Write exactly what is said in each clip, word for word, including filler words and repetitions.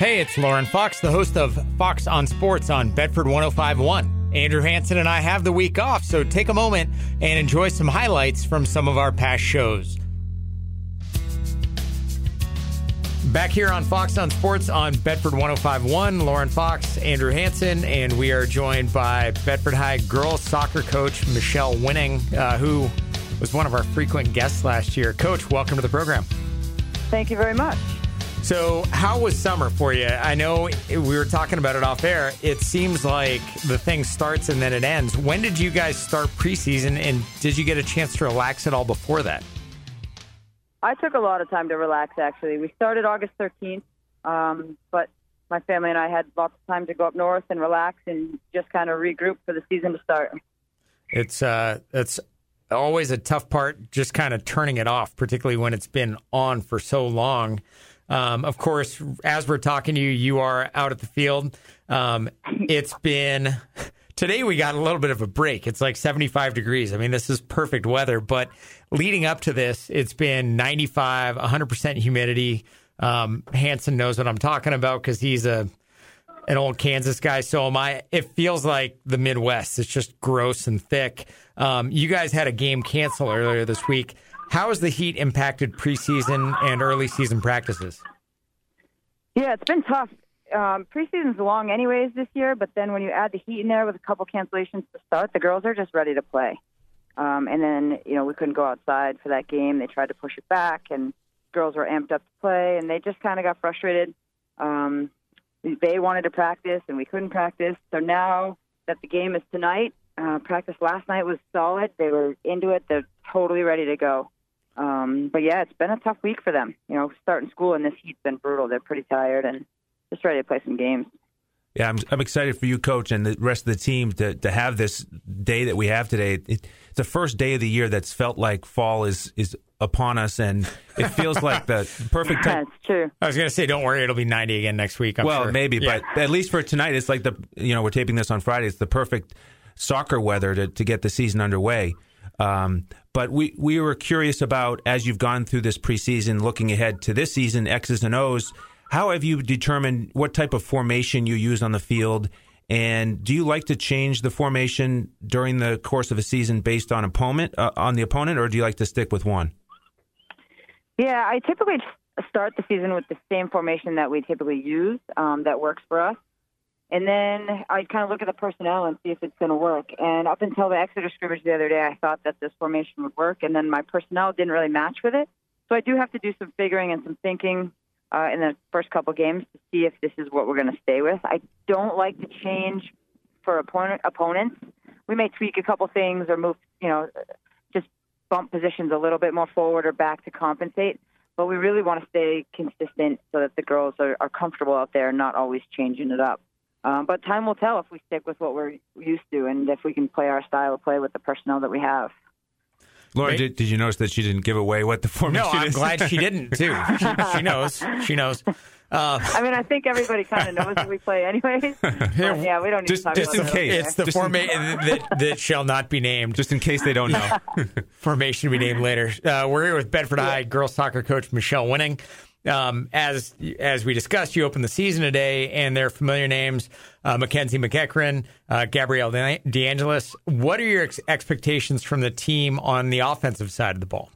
Hey, it's Lauren Fox, the host of Fox on Sports on Bedford one oh five point one. Andrew Hansen and I have the week off, so take a moment and enjoy some highlights from some of our past shows. Back here on Fox on Sports on Bedford one oh five point one, Lauren Fox, Andrew Hansen, and we are joined by Bedford High girls soccer coach Michelle Winning, uh, who was one of our frequent guests last year. Coach, welcome to the program. Thank you very much. So how was summer for you? I know we were talking about it off air. It seems like the thing starts and then it ends. When did you guys start preseason, and did you get a chance to relax at all before that? I took a lot of time to relax, actually. We started August thirteenth, um, but my family and I had lots of time to go up north and relax and just kind of regroup for the season to start. It's uh, it's always a tough part, just kind of turning it off, particularly when it's been on for so long. Um, of course, as we're talking to you, you are out at the field. Um, it's been, today we got a little bit of a break. It's like seventy-five degrees. I mean, this is perfect weather, but leading up to this, it's been ninety-five, one hundred percent humidity. Um, Hansen knows what I'm talking about because he's a an old Kansas guy. So am I. It feels like the Midwest. It's just gross and thick. Um, you guys had a game cancel earlier this week. How has the heat impacted preseason and early season practices? Yeah, it's been tough. Um, preseason's long anyways this year, but then when you add the heat in there with a couple cancellations to start, the girls are just ready to play. Um, and then, you know, we couldn't go outside for that game. They tried to push it back, and girls were amped up to play, and they just kind of got frustrated. Um, they wanted to practice, and we couldn't practice. So now that the game is tonight, uh, practice last night was solid. They were into it. They're totally ready to go. Um, but, yeah, it's been a tough week for them. You know, starting school in this heat's been brutal. They're pretty tired and just ready to play some games. Yeah, I'm I'm excited for you, Coach, and the rest of the team to, to have this day that we have today. It, it's the first day of the year that's felt like fall is, is upon us, and it feels like the perfect time. That's true. I was going to say, don't worry, it'll be ninety again next week, I'm well, sure. maybe, Yeah. but at least for tonight, it's like the, you know, we're taping this on Friday. It's the perfect soccer weather to, to get the season underway. Um, but we, we were curious about, as you've gone through this preseason, looking ahead to this season, X's and O's, how have you determined what type of formation you use on the field? And do you like to change the formation during the course of a season based on opponent, uh, on the opponent, or do you like to stick with one? Yeah, I typically start the season with the same formation that we typically use um, that works for us. And then I kind of look at the personnel and see if it's going to work. And up until the Exeter scrimmage the other day, I thought that this formation would work. And then my personnel didn't really match with it. So I do have to do some figuring and some thinking uh, in the first couple games to see if this is what we're going to stay with. I don't like to change for opponent opponents. We may tweak a couple things or move, you know, just bump positions a little bit more forward or back to compensate. But we really want to stay consistent so that the girls are, are comfortable out there and not always changing it up. Um, but time will tell if we stick with what we're used to and if we can play our style of play with the personnel that we have. Lauren, did, did you notice that she didn't give away what the formation is? No, I'm is? glad she didn't, too. She, she knows. She knows. Uh, I mean, I think everybody kind of knows that we play anyways. Yeah, we don't need just, to talk just about in case. It's the just formation that, that shall not be named. Just in case they don't know. Formation to be named later. Uh, we're here with Bedford High girls soccer coach Michelle Winning. Um, as as we discussed, you opened the season today, and their familiar names, uh, Mackenzie McEachran, uh, Gabrielle De- DeAngelis. What are your ex- expectations from the team on the offensive side of the ball?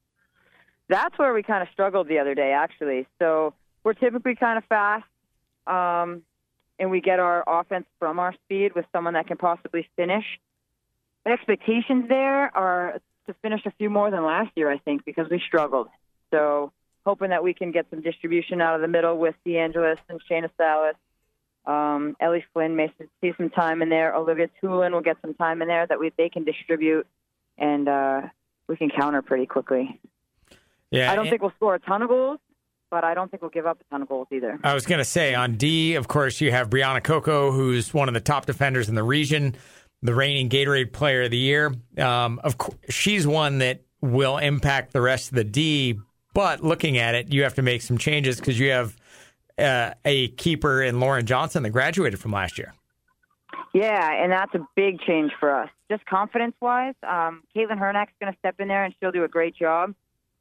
That's where we kind of struggled the other day, actually. So we're typically kind of fast, um, and we get our offense from our speed with someone that can possibly finish. The expectations there are to finish a few more than last year, I think, because we struggled. So hoping that we can get some distribution out of the middle with DeAngelis and Shayna Salas. Um, Ellie Flynn may see some time in there. Olivia Tulin will get some time in there that we they can distribute, and uh, we can counter pretty quickly. Yeah, I don't and- think we'll score a ton of goals, but I don't think we'll give up a ton of goals either. I was going to say, on D, of course, you have Brianna Coco, who's one of the top defenders in the region, the reigning Gatorade Player of the Year. Um, of course, she's one that will impact the rest of the D. But looking at it, you have to make some changes because you have uh, a keeper in Lauren Johnson that graduated from last year. Yeah, and that's a big change for us. Just confidence-wise, um, Caitlin Hernack's going to step in there, and she'll do a great job.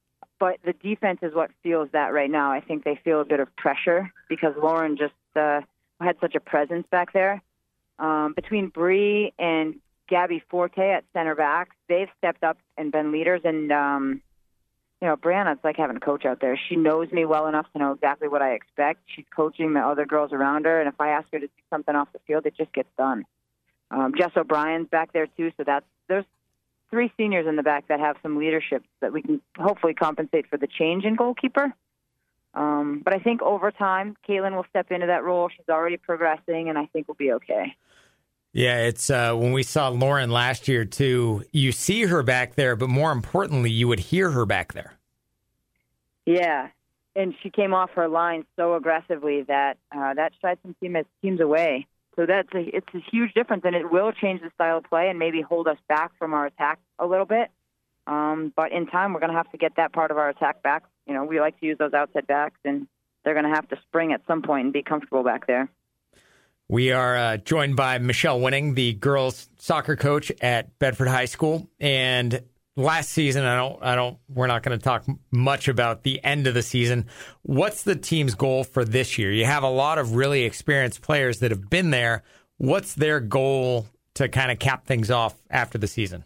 but the defense is what feels that right now. I think they feel a bit of pressure because Lauren just uh, had such a presence back there. Um, between Bree and Gabby Forte at center back, they've stepped up and been leaders. And, um, you know, Brianna, it's like having a coach out there. She knows me well enough to know exactly what I expect. She's coaching the other girls around her, and if I ask her to do something off the field, it just gets done. Um, Jess O'Brien's back there, too, so that's there's three seniors in the back that have some leadership that we can hopefully compensate for the change in goalkeeper. Um, but I think over time, Caitlin will step into that role. She's already progressing, and I think we'll be okay. Yeah, it's uh, when we saw Lauren last year, too, you see her back there, but more importantly, you would hear her back there. Yeah, and she came off her line so aggressively that uh, that shied some team, teams away. So that's a, it's a huge difference, and it will change the style of play and maybe hold us back from our attack a little bit. Um, but in time, we're going to have to get that part of our attack back. You know, we like to use those outside backs, and they're going to have to spring at some point and be comfortable back there. We are uh, joined by Michelle Winning, the girls soccer coach at Bedford High School. And last season, I don't, I don't, we're not going to talk much about the end of the season. What's the team's goal for this year? You have a lot of really experienced players that have been there. What's their goal to kind of cap things off after the season?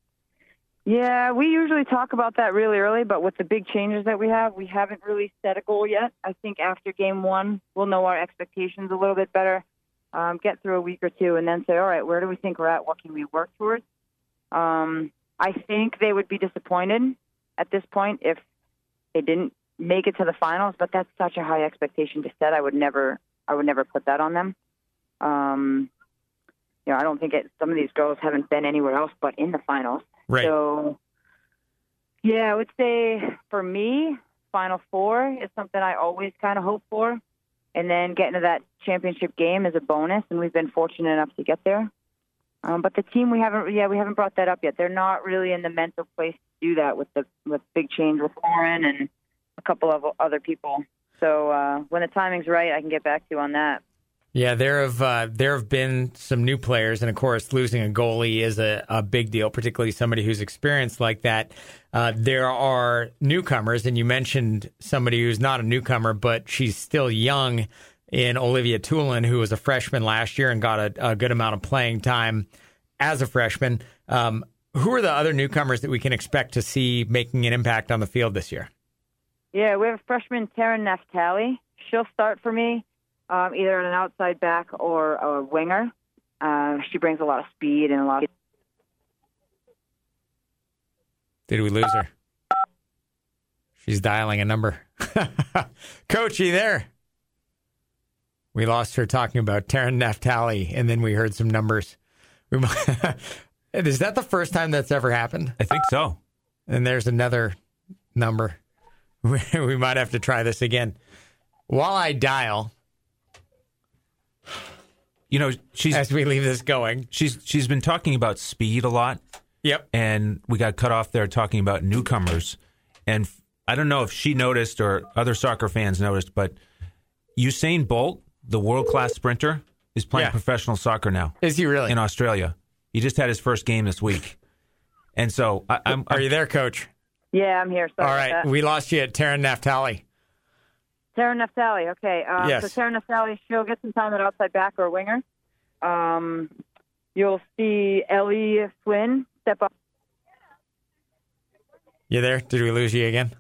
Yeah, we usually talk about that really early, but with the big changes that we have, we haven't really set a goal yet. I think after game one, we'll know our expectations a little bit better. Um, get through a week or two and then say, all right, where do we think we're at? What can we work towards? Um, I think they would be disappointed at this point if they didn't make it to the finals, but that's such a high expectation to set. I would never, I would never put that on them. Um, you know, I don't think it, some of these girls haven't been anywhere else but in the finals. Right. So, yeah, I would say for me, Final Four is something I always kind of hope for. And then getting to that championship game is a bonus, and we've been fortunate enough to get there. Um, but the team, we haven't, yeah, we haven't brought that up yet. They're not really in the mental place to do that with the with big change with Lauren and a couple of other people. So uh, when the timing's right, I can get back to you on that. Yeah, there have uh, there have been some new players, and of course, losing a goalie is a, a big deal, particularly somebody who's experienced like that. Uh, there are newcomers, and you mentioned somebody who's not a newcomer, but she's still young in Olivia Tulin, who was a freshman last year and got a, a good amount of playing time as a freshman. Um, who are the other newcomers that we can expect to see making an impact on the field this year? Yeah, we have a freshman, Taryn Naftali. She'll start for me. Um, either an outside back or a winger. Uh, she brings a lot of speed and a lot of... Did we lose her? She's dialing a number. Coach, you there? We lost her talking about Taryn Naftali, and then we heard some numbers. We might... Is that the first time that's ever happened? I think so. And there's another number. We might have to try this again. While I dial... You know, she's as we leave this going, she's she's been talking about speed a lot. Yep. And we got cut off there talking about newcomers. And I don't know if she noticed or other soccer fans noticed, but Usain Bolt, the world-class sprinter, is playing yeah. professional soccer now. Is he really? In Australia. He just had his first game this week. And so I, I'm... Are I'm, you there, Coach? Yeah, I'm here. Sorry All right. We lost you at Taryn Naftali. Taryn Naftali, okay. Um, yes. So Taryn Naftali, she'll get some time at outside back or winger. Um, you'll see Ellie Flynn step up. You there? Did we lose you again?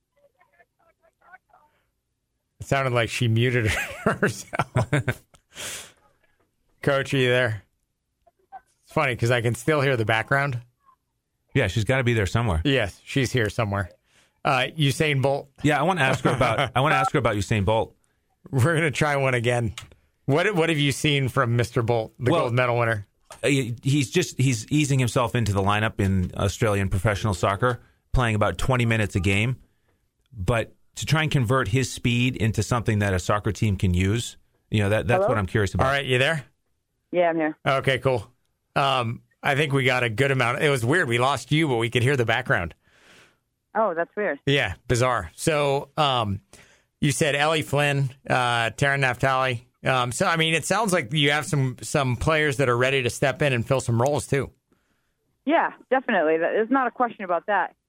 It sounded like she muted herself. Coach, are you there? It's funny because I can still hear the background. Yeah, she's got to be there somewhere. Yes, she's here somewhere. Uh, Usain Bolt. Yeah, I want to ask her about. I want to ask her about Usain Bolt. We're going to try one again. What What have you seen from Mister Bolt, the well, gold medal winner? He's just he's easing himself into the lineup in Australian professional soccer, playing about twenty minutes a game. But to try and convert his speed into something that a soccer team can use, you know, that that's Hello? what I'm curious about. All right, you there? Yeah, I'm here. Okay, cool. Um, I think we got a good amount. It was weird. We lost you, but we could hear the background. Oh, that's weird. Yeah, bizarre. So um, you said Ellie Flynn, uh, Taryn Naftali. Um, so, I mean, it sounds like you have some some players that are ready to step in and fill some roles, too. Yeah, definitely. There's not a question about that. It's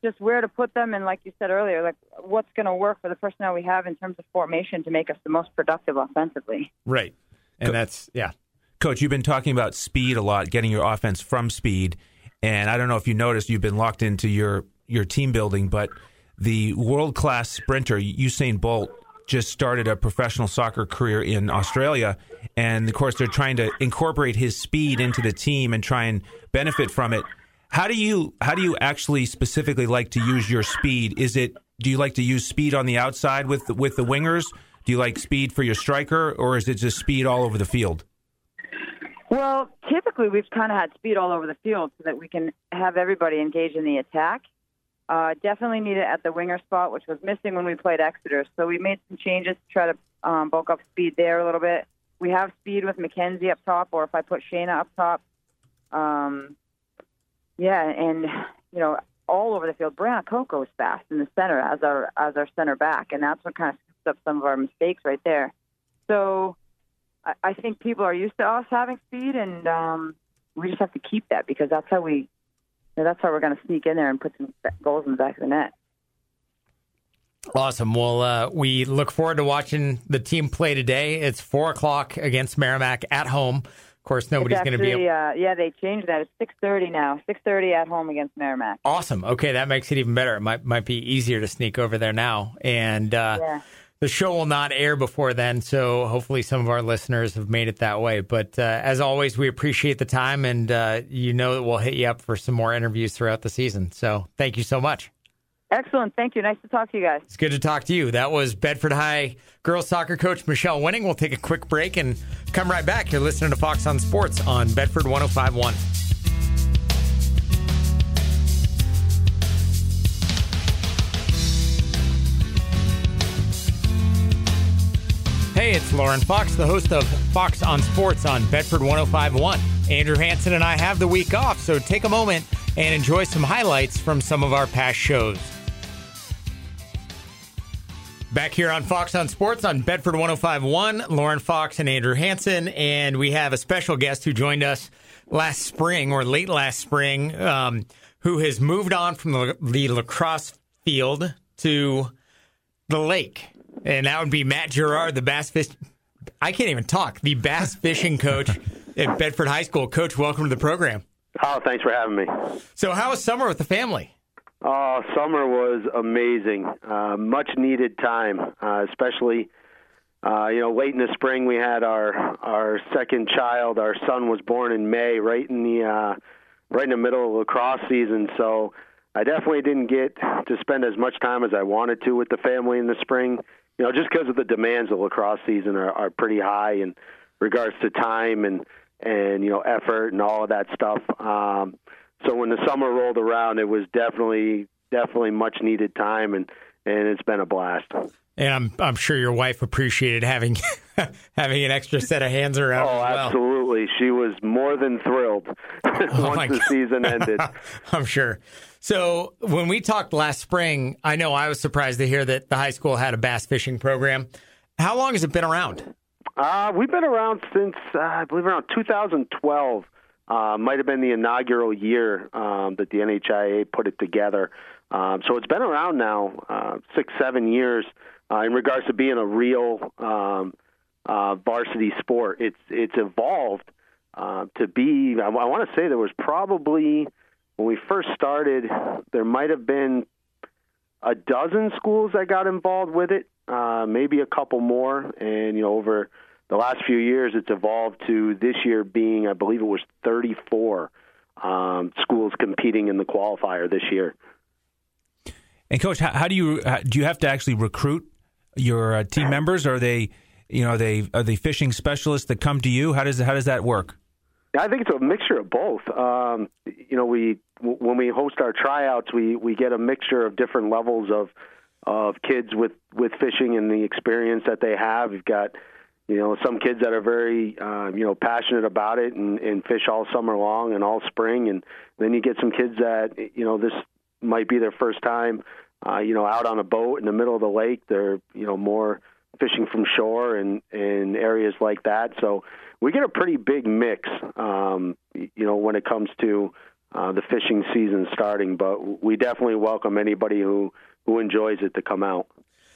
just where to put them, and like you said earlier, like what's going to work for the personnel we have in terms of formation to make us the most productive offensively. Right, and Co- that's yeah. Coach, you've been talking about speed a lot, getting your offense from speed, and I don't know if you noticed, you've been locked into your your team building, but the world class sprinter Usain Bolt just started a professional soccer career in Australia, and of course they're trying to incorporate his speed into the team and try and benefit from it. How do you how do you actually specifically like to use your speed? Is it do you like to use speed on the outside with the, with the wingers? Do you like speed for your striker, or is it just speed all over the field? Well, typically we've kind of had speed all over the field so that we can have everybody engage in the attack. Uh, definitely need it at the winger spot, which was missing when we played Exeter. So we made some changes to try to um, bulk up speed there a little bit. We have speed with Mackenzie up top, or if I put Shayna up top. Um, yeah, and, you know, all over the field. Brianna Coco is fast in the center as our as our center back, and that's what kind of scoops up some of our mistakes right there. So I, I think people are used to us having speed, and um, we just have to keep that because that's how we – that's how we're going to sneak in there and put some goals in the back of the net. Awesome. Well, uh, we look forward to watching the team play today. It's four o'clock against Merrimack at home. Of course, nobody's going to be able... Uh, yeah, they changed that. It's six thirty now. six thirty at home against Merrimack. Awesome. Okay, that makes it even better. It might might be easier to sneak over there now. And uh, yeah. The show will not air before then, so hopefully some of our listeners have made it that way. But uh, as always, we appreciate the time, and uh, you know that we'll hit you up for some more interviews throughout the season. So thank you so much. Excellent. Thank you. Nice to talk to you guys. It's good to talk to you. That was Bedford High girls soccer coach Michelle Winning. We'll take a quick break and come right back. You're listening to Fox on Sports on Bedford one oh five point one. Hey, it's Lauren Fox, the host of Fox on Sports on Bedford one oh five point one. Andrew Hansen and I have the week off, so take a moment and enjoy some highlights from some of our past shows. Back here on Fox on Sports on Bedford one oh five point one, Lauren Fox and Andrew Hansen, and we have a special guest who joined us last spring or late last spring, um, who has moved on from the, the lacrosse field to the lake. And that would be Matt Gerard, the bass fish. I can't even talk. The bass fishing coach at Bedford High School. Coach, welcome to the program. Oh, thanks for having me. So how was summer with the family? Oh, summer was amazing. Uh, much needed time, uh, especially, uh, you know, late in the spring we had our our second child. Our son was born in May, right in the uh, right in the middle of lacrosse season. So I definitely didn't get to spend as much time as I wanted to with the family in the spring. You know, just because of the demands of lacrosse season are, are pretty high in regards to time and, and, you know, effort and all of that stuff. Um, so when the summer rolled around, it was definitely, definitely much needed time, and, and it's been a blast. And I'm I'm sure your wife appreciated having having an extra set of hands around. Oh, as well. Absolutely. She was more than thrilled oh once the God. season ended. I'm sure. So when we talked last spring, I know I was surprised to hear that the high school had a bass fishing program. How long has it been around? Uh, we've been around since, uh, I believe, around two thousand twelve. Uh, might have been the inaugural year um, that the N H I A put it together. Um, so it's been around now uh, six, seven years uh, in regards to being a real um, uh, varsity sport. It's it's evolved uh, to be, I, I want to say there was probably, when we first started, there might have been a dozen schools that got involved with it, uh, maybe a couple more. And, you know, over the last few years, it's evolved to this year being, I believe it was thirty-four um, schools competing in the qualifier this year. And Coach, how, how do you how, do you have to actually recruit your uh, team members? Are they, you know, are they are they fishing specialists that come to you? How does how does that work? I think it's a mixture of both. Um, you know, we when we host our tryouts, we, we get a mixture of different levels of of kids with, with fishing and the experience that they have. You've got, you know, some kids that are very, uh, you know, passionate about it and, and fish all summer long and all spring. And then you get some kids that, you know, this might be their first time, uh, you know, out on a boat in the middle of the lake. They're, you know, more fishing from shore and, and areas like that. So we get a pretty big mix, um, you know, when it comes to uh, the fishing season starting. But we definitely welcome anybody who, who enjoys it to come out.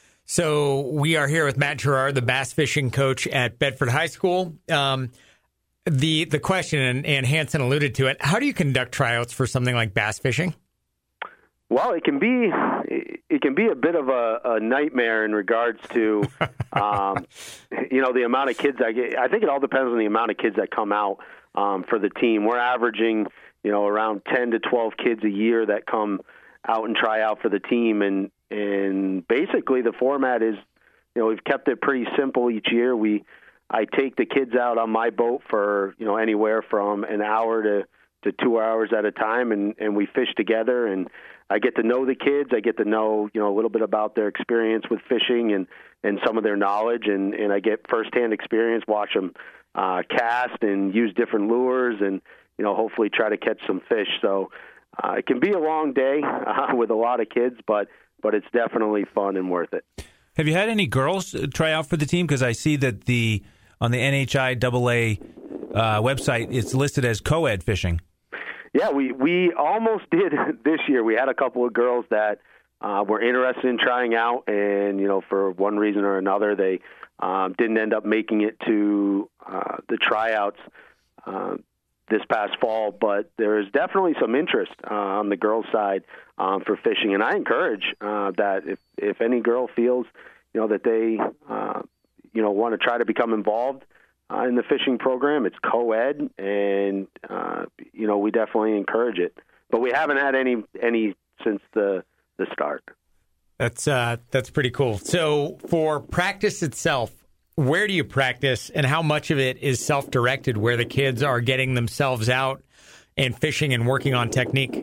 So we are here with Matt Gerard, the bass fishing coach at Bedford High School. Um, the the question, and, and Hanson alluded to it, how do you conduct tryouts for something like bass fishing? Well, it can be it can be a bit of a, a nightmare in regards to, um, you know, the amount of kids I get. I think it all depends on the amount of kids that come out um, for the team. We're averaging, you know, around ten to twelve kids a year that come out and try out for the team, and and basically the format is, you know, we've kept it pretty simple each year. We I take the kids out on my boat for, you know, anywhere from an hour to, to two hours at a time, and, and we fish together, and I get to know the kids. I get to know, you know, a little bit about their experience with fishing and, and some of their knowledge, and, and I get firsthand experience, watch them uh, cast and use different lures, and, you know, hopefully try to catch some fish. So uh, it can be a long day uh, with a lot of kids, but but it's definitely fun and worth it. Have you had any girls try out for the team? Because I see that the on the N H I double A uh, website, it's listed as co-ed fishing. Yeah, we, we almost did this year. We had a couple of girls that uh, were interested in trying out, and, you know, for one reason or another, they um, didn't end up making it to uh, the tryouts uh, this past fall. But there is definitely some interest uh, on the girls' side um, for fishing, and I encourage uh, that if, if any girl feels, you know, that they, uh, you know, want to try to become involved Uh, in the fishing program, it's co-ed, and uh, you know, we definitely encourage it. But we haven't had any any since the the start. That's uh, that's pretty cool. So for practice itself, where do you practice, and how much of it is self-directed, where the kids are getting themselves out and fishing and working on technique?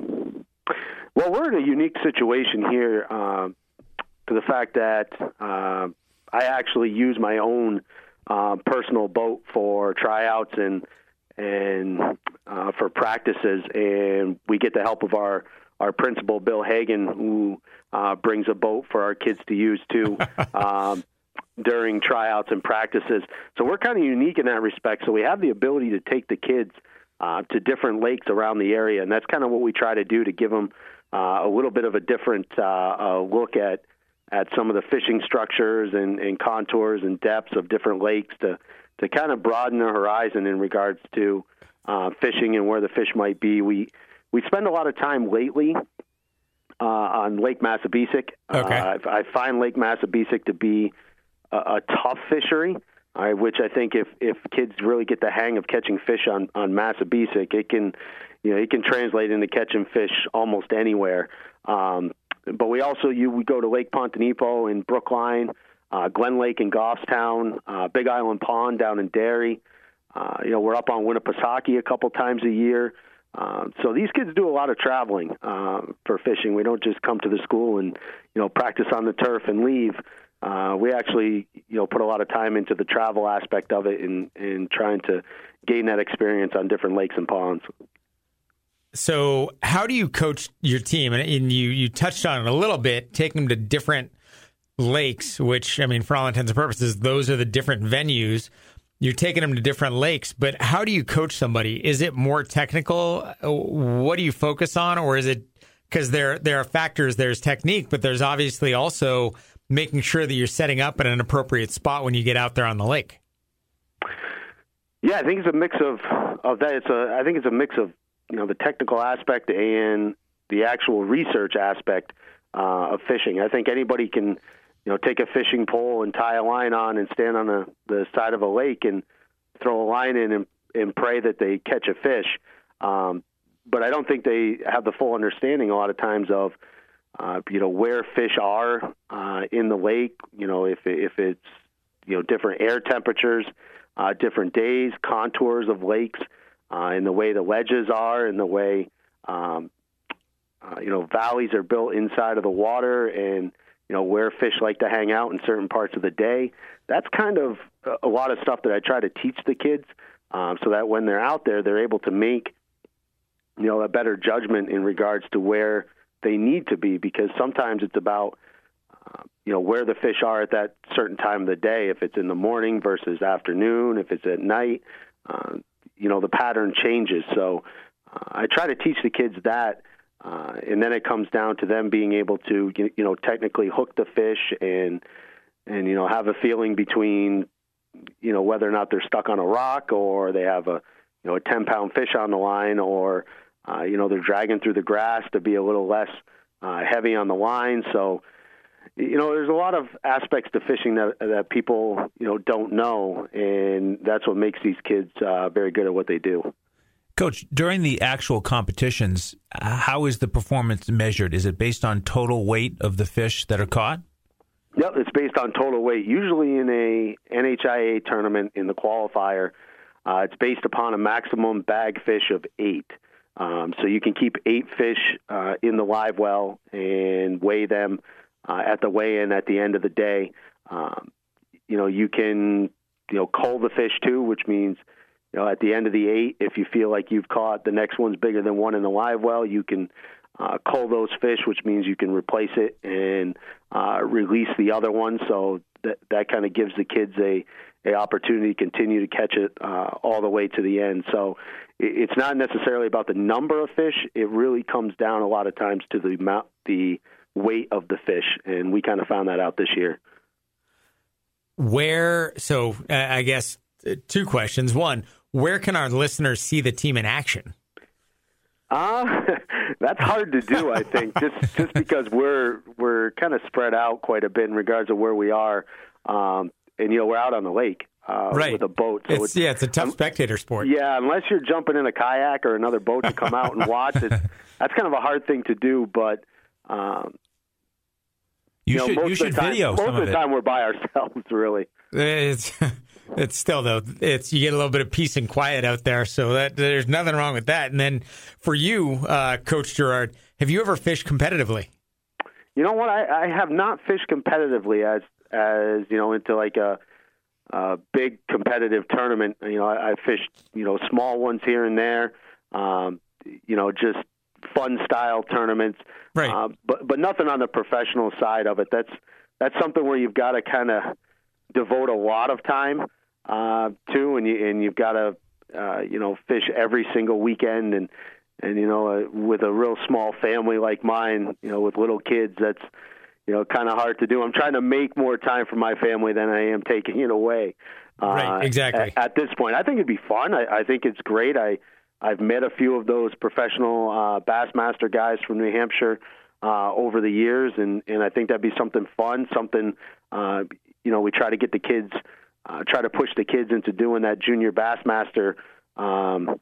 Well, we're in a unique situation here uh, to the fact that uh, I actually use my own Uh, personal boat for tryouts and and uh, for practices, and we get the help of our, our principal, Bill Hagan, who uh, brings a boat for our kids to use too um, during tryouts and practices. So we're kind of unique in that respect. So we have the ability to take the kids uh, to different lakes around the area, and that's kind of what we try to do to give them uh, a little bit of a different uh, uh, look at at some of the fishing structures and, and contours and depths of different lakes to, to kind of broaden the horizon in regards to uh, fishing and where the fish might be. We we spend a lot of time lately uh, on Lake Massabesic. Okay. Uh, I, I find Lake Massabesic to be a, a tough fishery, uh, which I think if, if kids really get the hang of catching fish on, on Massabesic, it can, you know, it can translate into catching fish almost anywhere. Um, But we also you we go to Lake Pontanipo in Brookline, uh, Glen Lake in Goffstown, uh, Big Island Pond down in Derry. Uh, you know, we're up on Winnipesaukee a couple times a year. Uh, so these kids do a lot of traveling uh, for fishing. We don't just come to the school and, you know, practice on the turf and leave. Uh, we actually, you know, put a lot of time into the travel aspect of it and, and trying to gain that experience on different lakes and ponds. So how do you coach your team? And, and you, you touched on it a little bit, taking them to different lakes, which, I mean, for all intents and purposes, those are the different venues. You're taking them to different lakes, but how do you coach somebody? Is it more technical? What do you focus on? Or is it, because there, there are factors, there's technique, but there's obviously also making sure that you're setting up at an appropriate spot when you get out there on the lake? Yeah, I think it's a mix of, of that. It's a, I think it's a mix of, you know, the technical aspect and the actual research aspect uh, of fishing. I think anybody can, you know, take a fishing pole and tie a line on and stand on the, the side of a lake and throw a line in and, and pray that they catch a fish. Um, but I don't think they have the full understanding a lot of times of, uh, you know, where fish are uh, in the lake, you know, if, if it's, you know, different air temperatures, uh, different days, contours of lakes, Uh, and the way the ledges are, and the way um, uh, you know valleys are built inside of the water, and you know where fish like to hang out in certain parts of the day. That's kind of a lot of stuff that I try to teach the kids, um, so that when they're out there, they're able to make you know a better judgment in regards to where they need to be. Because sometimes it's about uh, you know where the fish are at that certain time of the day. If it's in the morning versus afternoon, if it's at night. Uh, you know, the pattern changes. So uh, I try to teach the kids that, uh, and then it comes down to them being able to, you know, technically hook the fish and, and, you know, have a feeling between, you know, whether or not they're stuck on a rock or they have a, you know, a ten pound fish on the line, or, uh, you know, they're dragging through the grass to be a little less uh, heavy on the line. So, you know, there's a lot of aspects to fishing that that people, you know, don't know, and that's what makes these kids uh, very good at what they do. Coach, during the actual competitions, how is the performance measured? Is it based on total weight of the fish that are caught? Yep, it's based on total weight. Usually in a N H I A tournament in the qualifier, uh, it's based upon a maximum bag fish of eight. Um, so you can keep eight fish uh, in the live well and weigh them uh, at the weigh-in at the end of the day. Um, you know, you can, you know, cull the fish too, which means, you know, at the end of the eight, if you feel like you've caught the next one's bigger than one in the live well, you can uh, cull those fish, which means you can replace it and uh, release the other one. So that that kind of gives the kids a, a opportunity to continue to catch it uh, all the way to the end. So it, it's not necessarily about the number of fish. It really comes down a lot of times to the amount, the weight of the fish, and we kind of found that out this year. Where, so uh, I guess uh, two questions. One, where can our listeners see the team in action? Uh, that's hard to do, I think, just just because we're we're kind of spread out quite a bit in regards to where we are. Um, and, you know, we're out on the lake uh, right. with a boat. So it's, it's, yeah, it's a tough um, spectator sport. Yeah, unless you're jumping in a kayak or another boat to come out and watch, it's, that's kind of a hard thing to do. But, um, you, you know, should, most you should of the time, video most some of the of it. time we're by ourselves, really. It's... It's still, though, it's you get a little bit of peace and quiet out there, so that there's nothing wrong with that. And then for you, uh, Coach Gerard, have you ever fished competitively? You know what? I, I have not fished competitively as, as you know, into like a, a big competitive tournament. You know, I, I fished, you know, small ones here and there, um, you know, just fun style tournaments. Right. Uh, but, but nothing on the professional side of it. That's, that's something where you've got to kind of devote a lot of time uh, to, and you and you've got to uh, you know fish every single weekend, and and you know uh, with a real small family like mine, you know with little kids, that's you know kind of hard to do. I'm trying to make more time for my family than I am taking it away. Uh, right, exactly. At, at this point, I think it'd be fun. I, I think it's great. I I've met a few of those professional uh, Bassmaster guys from New Hampshire uh, over the years, and and I think that'd be something fun, something. Uh, you know, we try to get the kids. Uh, try to push the kids into doing that junior Bassmaster um,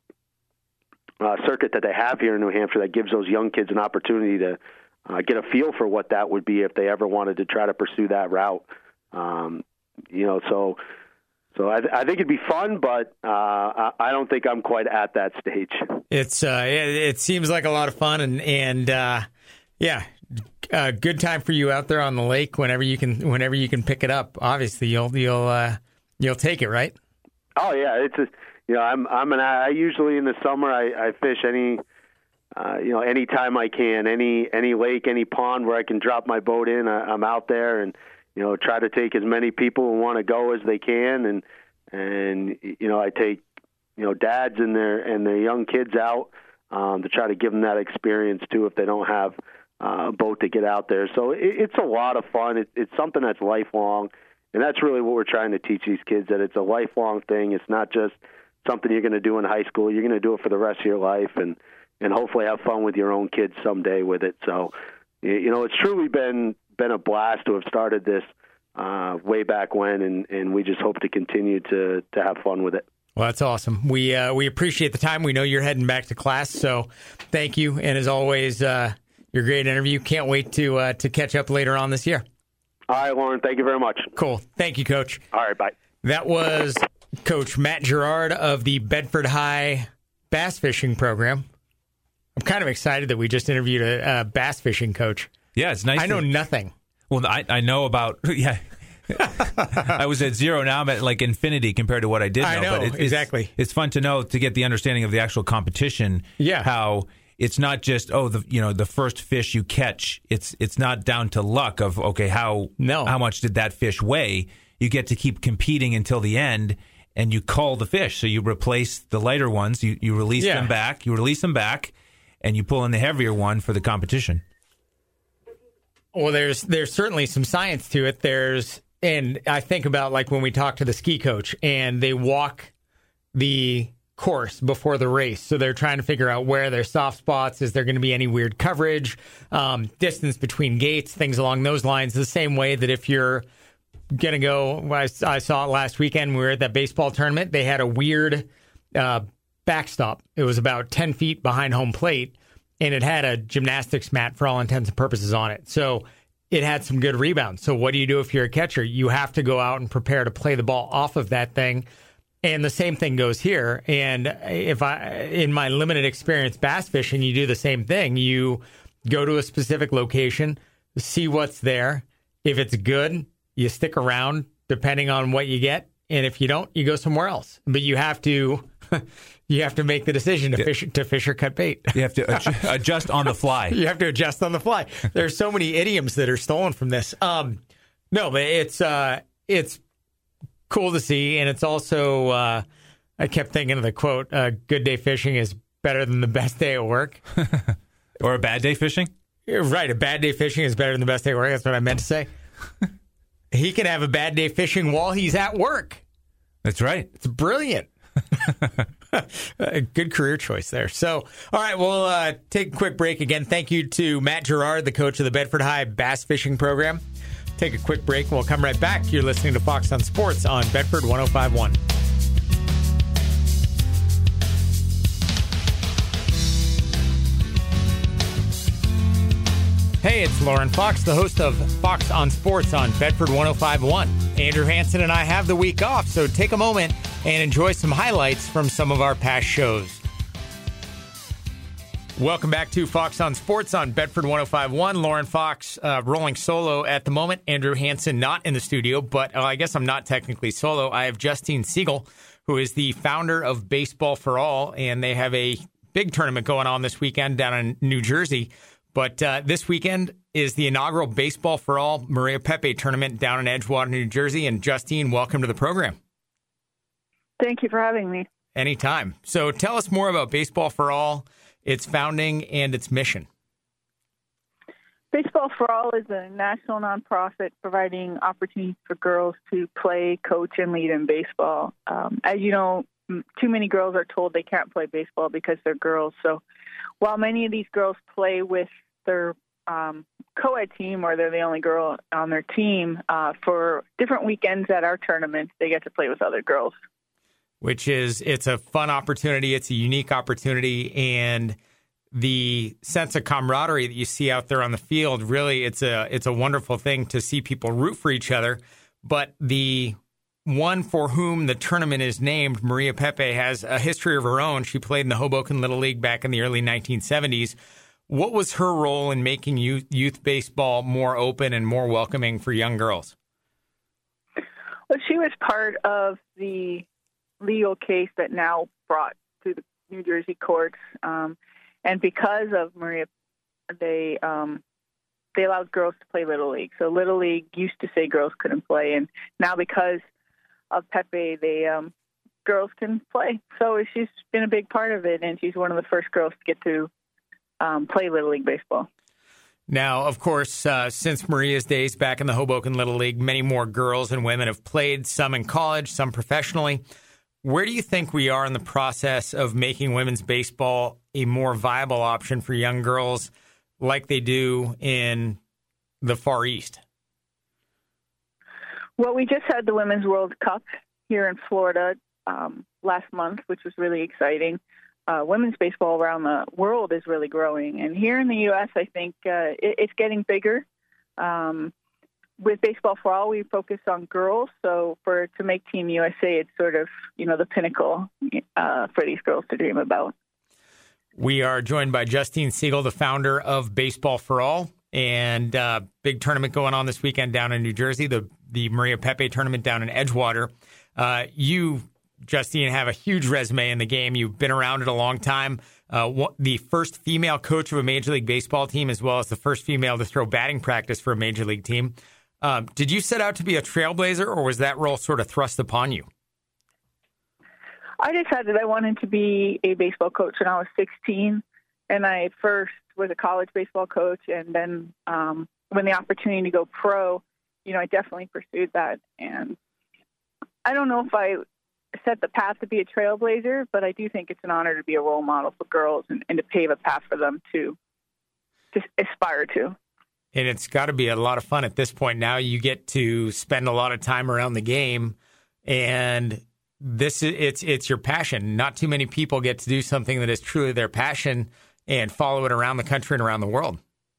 uh, circuit that they have here in New Hampshire that gives those young kids an opportunity to uh, get a feel for what that would be if they ever wanted to try to pursue that route. Um, you know, so so I, I think it'd be fun, but uh, I, I don't think I'm quite at that stage. It's uh, it, it seems like a lot of fun, and and uh, yeah. Uh, good time for you out there on the lake whenever you can. Whenever you can pick it up, obviously you'll you'll uh, you'll take it, right? Oh yeah, it's a, you know I'm I'm an I usually in the summer I, I fish any uh, you know any time I can, any any lake, any pond where I can drop my boat in. I, I'm out there and you know try to take as many people who want to go as they can, and and you know I take you know dads and their and their young kids out um, to try to give them that experience too if they don't have. Uh, a boat to get out there. So it, it's a lot of fun. It, it's something that's lifelong, and that's really what we're trying to teach these kids, that it's a lifelong thing. It's not just something you're going to do in high school. You're going to do it for the rest of your life, and, and hopefully have fun with your own kids someday with it. So, you know, it's truly been been a blast to have started this uh, way back when, and, and we just hope to continue to, to have fun with it. Well, that's awesome. We, uh, we appreciate the time. We know you're heading back to class, so thank you. And as always, uh, your great interview. Can't wait to uh, to catch up later on this year. All right, Lauren. Thank you very much. Cool. Thank you, Coach. All right, bye. That was Coach Matt Gerard of the Bedford High Bass Fishing Program. I'm kind of excited that we just interviewed a, a bass fishing coach. Yeah, it's nice. I know to, nothing. Well, I, I know about, yeah. I was at zero, now I'm at like infinity compared to what I did know. I know, but it, exactly. It's, it's fun to know, to get the understanding of the actual competition. Yeah. How it's not just, oh, the you know the first fish you catch. It's it's not down to luck of, okay, how no. how much did that fish weigh? You get to keep competing until the end, and you cull the fish. So you replace the lighter ones, you, you release Yeah. them back, you release them back, and you pull in the heavier one for the competition. Well, there's there's certainly some science to it. There's and I think about like when we talk to the ski coach and they walk the course before the race. So they're trying to figure out where their soft spots, is there going to be any weird coverage, um, distance between gates, things along those lines. The same way that if you're going to go, I, I saw it last weekend, we were at that baseball tournament. They had a weird uh, backstop. It was about ten feet behind home plate, and it had a gymnastics mat for all intents and purposes on it. So it had some good rebounds. So what do you do if you're a catcher? You have to go out and prepare to play the ball off of that thing. And the same thing goes here. And if I, in my limited experience bass fishing, you do the same thing. You go to a specific location, see what's there. If it's good, you stick around depending on what you get. And if you don't, you go somewhere else. But you have to, you have to make the decision to Yeah. fish, to fish or cut bait. You have to adju- adjust on the fly. You have to adjust on the fly. There's so many idioms that are stolen from this. Um, no, but it's, uh, it's, cool to see, and it's also, uh, I kept thinking of the quote, uh, good day fishing is better than the best day at work. Or a bad day fishing? You're right, a bad day fishing is better than the best day at work. That's what I meant to say. He can have a bad day fishing while he's at work. That's right. It's brilliant. A good career choice there. So, all right, we'll uh, take a quick break again. Thank you to Matt Gerard, the coach of the Bedford High Bass Fishing Program. Take a quick break and we'll come right back. You're listening to Fox on Sports on Bedford one oh five point one. Hey, it's Lauren Fox, the host of Fox on Sports on Bedford one oh five point one. Andrew Hansen and I have the week off, so take a moment and enjoy some highlights from some of our past shows. Welcome back to Fox on Sports on Bedford one oh five point one. Lauren Fox uh, rolling solo at the moment. Andrew Hansen not in the studio, but uh, I guess I'm not technically solo. I have Justine Siegel, who is the founder of Baseball for All, and they have a big tournament going on this weekend down in New Jersey. But uh, this weekend is the inaugural Baseball for All Maria Pepe tournament down in Edgewater, New Jersey. And Justine, welcome to the program. Thank you for having me. Anytime. So tell us more about Baseball for All, its founding, and its mission. Baseball for All is a national nonprofit providing opportunities for girls to play, coach, and lead in baseball. Um, as you know, too many girls are told they can't play baseball because they're girls. So while many of these girls play with their um, co-ed team, or they're the only girl on their team, uh, for different weekends at our tournament, they get to play with other girls. Which is, it's a fun opportunity. It's a unique opportunity. And the sense of camaraderie that you see out there on the field, really, it's a it's a wonderful thing to see people root for each other. But the one for whom the tournament is named, Maria Pepe, has a history of her own. She played in the Hoboken Little League back in the early nineteen seventies. What was her role in making youth, youth baseball more open and more welcoming for young girls? Well, she was part of the legal case that now brought to the New Jersey courts, um, and because of Maria, they um, they allowed girls to play Little League. So Little League used to say girls couldn't play, and now because of Pepe, they um, girls can play. So she's been a big part of it, and she's one of the first girls to get to um, play Little League baseball. Now, of course, uh, since Maria's days back in the Hoboken Little League, many more girls and women have played, some in college, some professionally. Where do you think we are in the process of making women's baseball a more viable option for young girls like they do in the Far East? Well, we just had the Women's World Cup here in Florida um, last month, which was really exciting. Uh, women's baseball around the world is really growing. And here in the U S, I think uh, it, it's getting bigger. Um, with Baseball for All, we focus on girls. So for to make Team U S A, it's sort of, you know, the pinnacle uh, for these girls to dream about. We are joined by Justine Siegel, the founder of Baseball for All, and uh, big tournament going on this weekend down in New Jersey, the, the Maria Pepe tournament down in Edgewater. Uh, you, Justine, have a huge resume in the game. You've been around it a long time. Uh, what, the first female coach of a Major League Baseball team, as well as the first female to throw batting practice for a Major League team. Um, did you set out to be a trailblazer, or was that role sort of thrust upon you? I decided I wanted to be a baseball coach when I was sixteen, and I first was a college baseball coach, and then um, when the opportunity to go pro, you know, I definitely pursued that. And I don't know if I set the path to be a trailblazer, but I do think it's an honor to be a role model for girls and, and to pave a path for them to to aspire to. And it's got to be a lot of fun at this point. Now you get to spend a lot of time around the game, and this is it's it's your passion. Not too many people get to do something that is truly their passion and follow it around the country and around the world.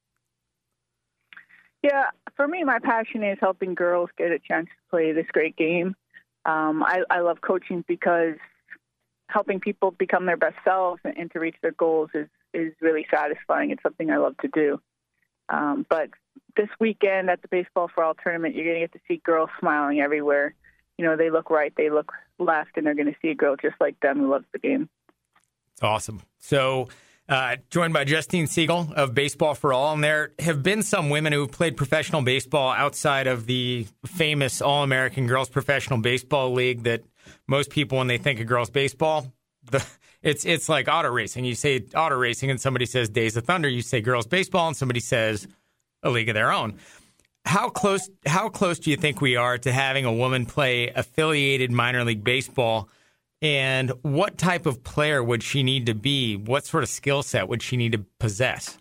Yeah, for me, my passion is helping girls get a chance to play this great game. Um, I, I love coaching because helping people become their best selves and, and to reach their goals is, is really satisfying. It's something I love to do. Um, but this weekend at the Baseball for All tournament, you're going to get to see girls smiling everywhere. You know, they look right, they look left, and they're going to see a girl just like them who loves the game. It's awesome. So, uh, joined by Justine Siegel of Baseball for All, and there have been some women who have played professional baseball outside of the famous All-American Girls Professional Baseball League that most people, when they think of girls baseball, the It's it's like auto racing. You say auto racing and somebody says Days of Thunder. You say girls baseball and somebody says a league of their own. How close how close do you think we are to having a woman play affiliated minor league baseball? And what type of player would she need to be? What sort of skill set would she need to possess?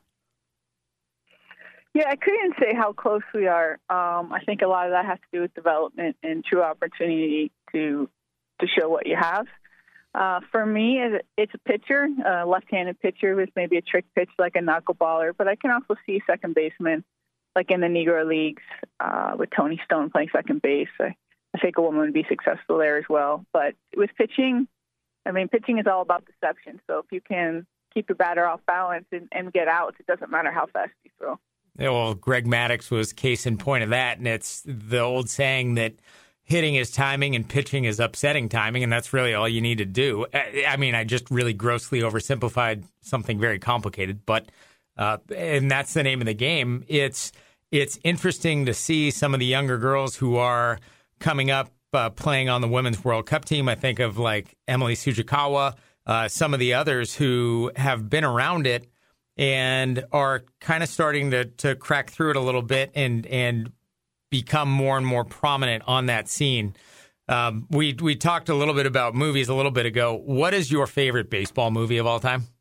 Yeah, I couldn't say how close we are. Um, I think a lot of that has to do with development and true opportunity to to show what you have. Uh, for me, it's a pitcher, a left-handed pitcher with maybe a trick pitch like a knuckleballer, but I can also see second baseman, like in the Negro Leagues uh, with Tony Stone playing second base. I, I think a woman would be successful there as well. But with pitching, I mean, pitching is all about deception. So if you can keep your batter off balance and, and get outs, it doesn't matter how fast you throw. Yeah, well, Greg Maddux was case in point of that, and it's the old saying that hitting is timing and pitching is upsetting timing, and that's really all you need to do. I mean, I just really grossly oversimplified something very complicated, but uh, and that's the name of the game. It's it's interesting to see some of the younger girls who are coming up uh, playing on the Women's World Cup team. I think of like Emily Tsujikawa, uh, some of the others who have been around it and are kind of starting to to crack through it a little bit and and become more and more prominent on that scene. Um, we we talked a little bit about movies a little bit ago. What is your favorite baseball movie of all time?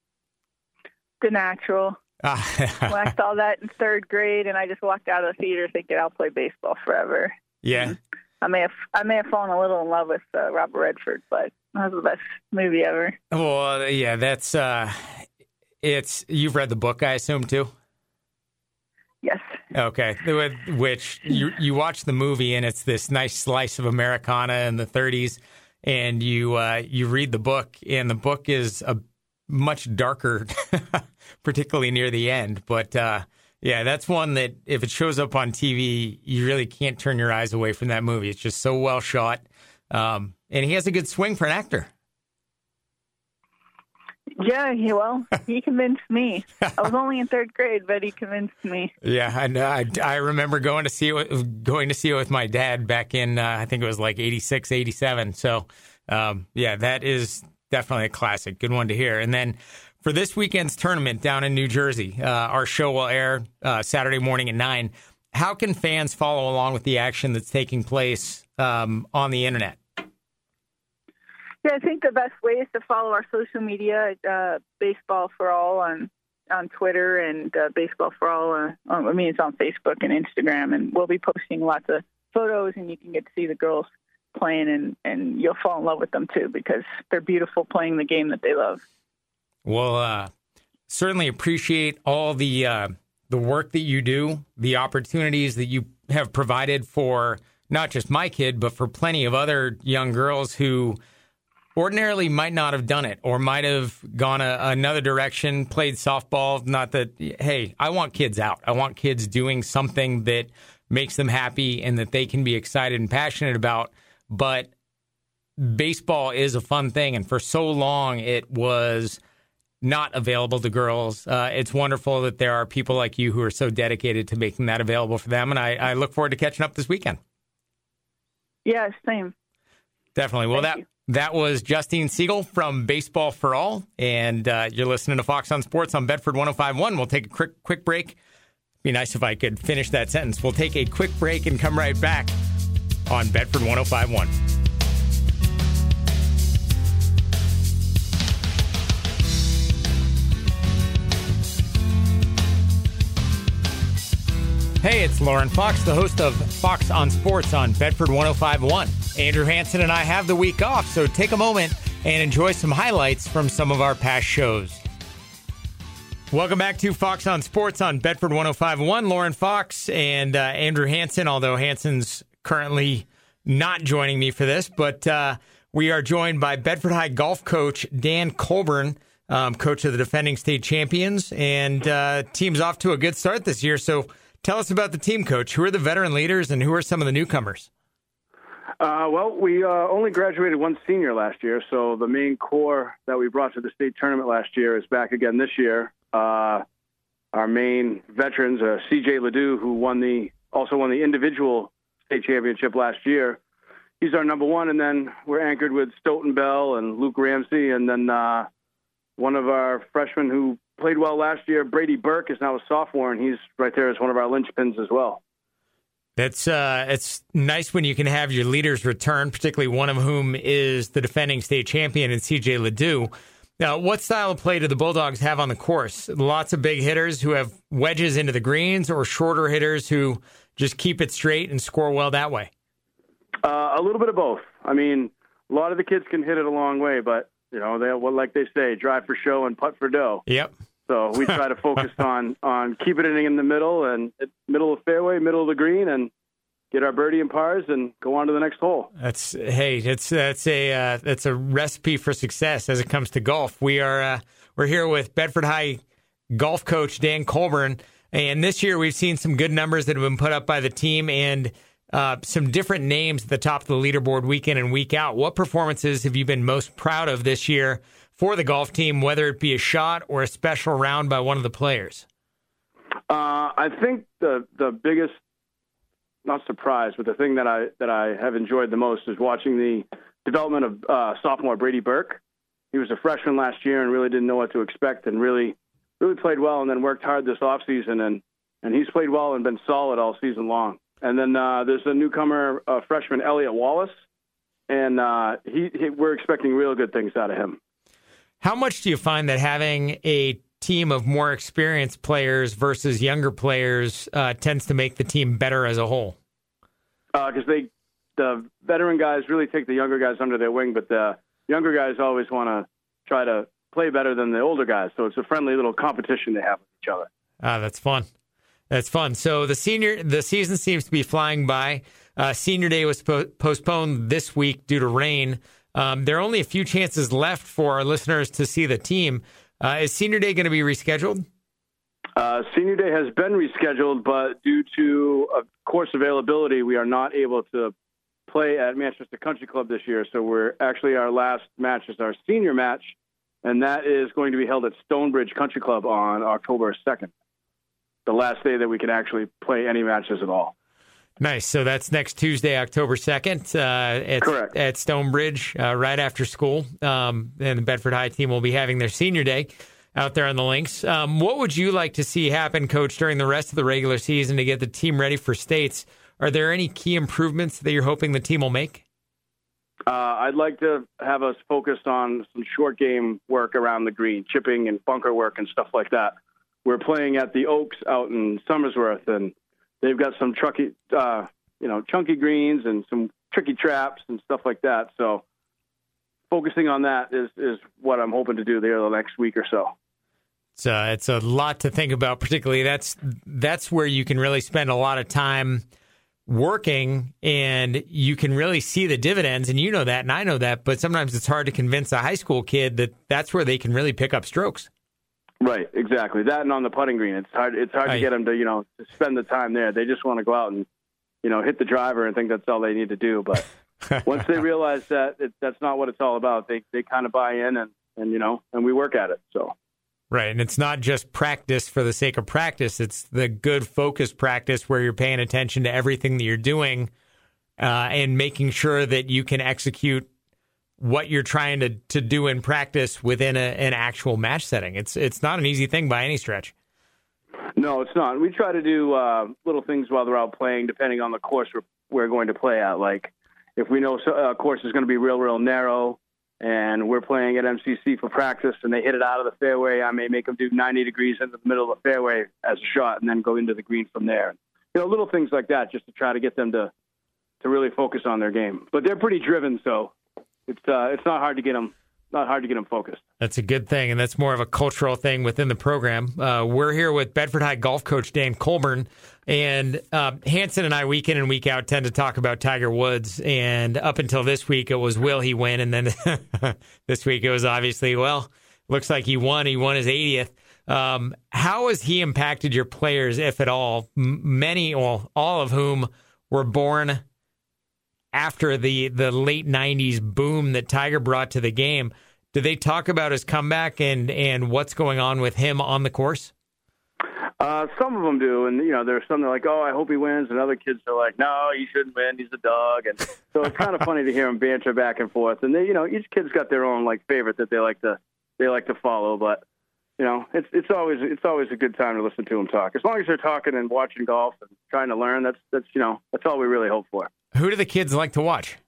The Natural. When I saw that in third grade, and I just walked out of the theater thinking I'll play baseball forever. Yeah, and I may have I may have fallen a little in love with uh, Robert Redford, but that was the best movie ever. Well, yeah, that's uh, it's. You've read the book, I assume, too. Yes. Okay. Which you you watch the movie and it's this nice slice of Americana in the thirties, and you uh, you read the book, and the book is a much darker, particularly near the end. But uh, yeah, that's one that if it shows up on T V, you really can't turn your eyes away from that movie. It's just so well shot, um, and he has a good swing for an actor. Yeah, he, well, he convinced me. I was only in third grade, but he convinced me. Yeah, I know. I, I remember going to see it, going to see it with my dad back in, uh, I think it was like eighty-six, eighty-seven. So, um, yeah, that is definitely a classic. Good one to hear. And then for this weekend's tournament down in New Jersey, uh, our show will air uh, Saturday morning at nine. How can fans follow along with the action that's taking place um, on the internet? Yeah, I think the best way is to follow our social media, uh, Baseball for All on on Twitter and uh, Baseball for All. Uh, I mean, it's on Facebook and Instagram, and we'll be posting lots of photos, and you can get to see the girls playing, and, and you'll fall in love with them, too, because they're beautiful playing the game that they love. Well, uh, certainly appreciate all the uh, the work that you do, the opportunities that you have provided for not just my kid, but for plenty of other young girls who ordinarily might not have done it or might have gone a, another direction, played softball. Not that, hey, I want kids out. I want kids doing something that makes them happy and that they can be excited and passionate about. But baseball is a fun thing. And for so long, it was not available to girls. Uh, it's wonderful that there are people like you who are so dedicated to making that available for them. And I, I look forward to catching up this weekend. Yeah, same. Definitely. Well, Thank that you. That was Justine Siegel from Baseball for All, and uh, you're listening to Fox on Sports on Bedford one oh five point one. We'll take a quick quick break. It'd be nice if I could finish that sentence. We'll take a quick break and come right back on Bedford one oh five point one. Hey, it's Lauren Fox, the host of Fox on Sports on Bedford one oh five point one. Andrew Hansen and I have the week off, so take a moment and enjoy some highlights from some of our past shows. Welcome back to Fox on Sports on Bedford one oh five point one. Lauren Fox and uh, Andrew Hansen, although Hansen's currently not joining me for this, but uh, we are joined by Bedford High golf coach Dan Colburn, um, coach of the defending state champions, and uh, team's off to a good start this year. So tell us about the team, Coach. Who are the veteran leaders and who are some of the newcomers? Uh, well, we uh, only graduated one senior last year, so the main core that we brought to the state tournament last year is back again this year. Uh, our main veterans, uh, C J Ledoux, who won the also won the individual state championship last year. He's our number one, and then we're anchored with Stoughton Bell and Luke Ramsey, and then uh, one of our freshmen who played well last year, Brady Burke, is now a sophomore, and he's right there as one of our linchpins as well. That's uh, it's nice when you can have your leaders return, particularly one of whom is the defending state champion in C J Ledoux. Now, what style of play do the Bulldogs have on the course? Lots of big hitters who have wedges into the greens, or shorter hitters who just keep it straight and score well that way? Uh, a little bit of both. I mean, a lot of the kids can hit it a long way, but you know, they well, like they say, drive for show and putt for dough. Yep. So we try to focus on on keeping it in the middle and middle of the fairway, middle of the green, and get our birdie and pars and go on to the next hole. That's hey, it's that's a uh, that's a recipe for success as it comes to golf. We are uh, we're here with Bedford High golf coach Dan Colburn, and this year we've seen some good numbers that have been put up by the team and uh, some different names at the top of the leaderboard week in and week out. What performances have you been most proud of this year for the golf team, whether it be a shot or a special round by one of the players? Uh, I think the the biggest, not surprise, but the thing that I that I have enjoyed the most is watching the development of uh, sophomore Brady Burke. He was a freshman last year and really didn't know what to expect, and really really played well, and then worked hard this offseason, and and he's played well and been solid all season long. And then uh, there's a newcomer, uh, freshman Elliot Wallace, and uh, he, he we're expecting real good things out of him. How much do you find that having a team of more experienced players versus younger players uh, tends to make the team better as a whole? Because uh, they, the veteran guys really take the younger guys under their wing, but the younger guys always want to try to play better than the older guys. So it's a friendly little competition they have with each other. Ah, that's fun. That's fun. So the senior, the season seems to be flying by. Uh, senior day was po- postponed this week due to rain. Um, there are only a few chances left for our listeners to see the team. Uh, is Senior Day going to be rescheduled? Uh, Senior Day has been rescheduled, but due to uh, course availability, we are not able to play at Manchester Country Club this year. So we're actually, our last match is our senior match, and that is going to be held at Stonebridge Country Club on October second, the last day that we can actually play any matches at all. Nice. So that's next Tuesday, October second, uh, at, Correct. at Stonebridge, uh, right after school. Um, and the Bedford High team will be having their senior day out there on the links. Um, what would you like to see happen, Coach, during the rest of the regular season to get the team ready for states? Are there any key improvements that you're hoping the team will make? Uh, I'd like to have us focus on some short game work around the green, chipping and bunker work and stuff like that. We're playing at the Oaks out in Somersworth, and they've got some trucky, uh, you know, chunky greens and some tricky traps and stuff like that. So focusing on that is, is what I'm hoping to do there the next week or so. It's, uh, it's a lot to think about, particularly that's that's where you can really spend a lot of time working, and you can really see the dividends, and you know that, and I know that, but sometimes it's hard to convince a high school kid that that's where they can really pick up strokes. Right, exactly. That and on the putting green, it's hard. It's hard I, to get them to, you know, to spend the time there. They just want to go out and, you know, hit the driver and think that's all they need to do. But once they realize that it, that's not what it's all about, they they kind of buy in, and, and you know, and we work at it. So. Right, and it's not just practice for the sake of practice. It's the good focused practice where you're paying attention to everything that you're doing uh, and making sure that you can execute what you're trying to, to do in practice within a, an actual match setting. It's it's not an easy thing by any stretch. No, it's not. We try to do uh, little things while they're out playing, depending on the course we're, we're going to play at. Like if we know a course is going to be real, real narrow, and we're playing at M C C for practice, and they hit it out of the fairway, I may make them do ninety degrees into the middle of the fairway as a shot, and then go into the green from there. You know, little things like that, just to try to get them to to really focus on their game. But they're pretty driven, so it's uh, it's not hard to get them not hard to get them focused. That's a good thing, and that's more of a cultural thing within the program. Uh, we're here with Bedford High golf coach Dan Colburn, and uh, Hanson and I, week in and week out, tend to talk about Tiger Woods, and up until this week, it was will he win, and then this week it was obviously, well, looks like he won. He won his eightieth. Um, how has he impacted your players, if at all? M- many, well, all of whom were born after the, the late nineties boom that Tiger brought to the game. Do they talk about his comeback and, and what's going on with him on the course? Uh, some of them do, and you know, there's some that are like, "Oh, I hope he wins," and other kids are like, "No, he shouldn't win. He's a dog." And so it's kind of funny to hear them banter back and forth. And they, you know, each kid's got their own like favorite that they like to they like to follow. But you know, it's it's always it's always a good time to listen to them talk. As long as they're talking and watching golf and trying to learn, that's that's you know, that's all we really hope for. Who do the kids like to watch?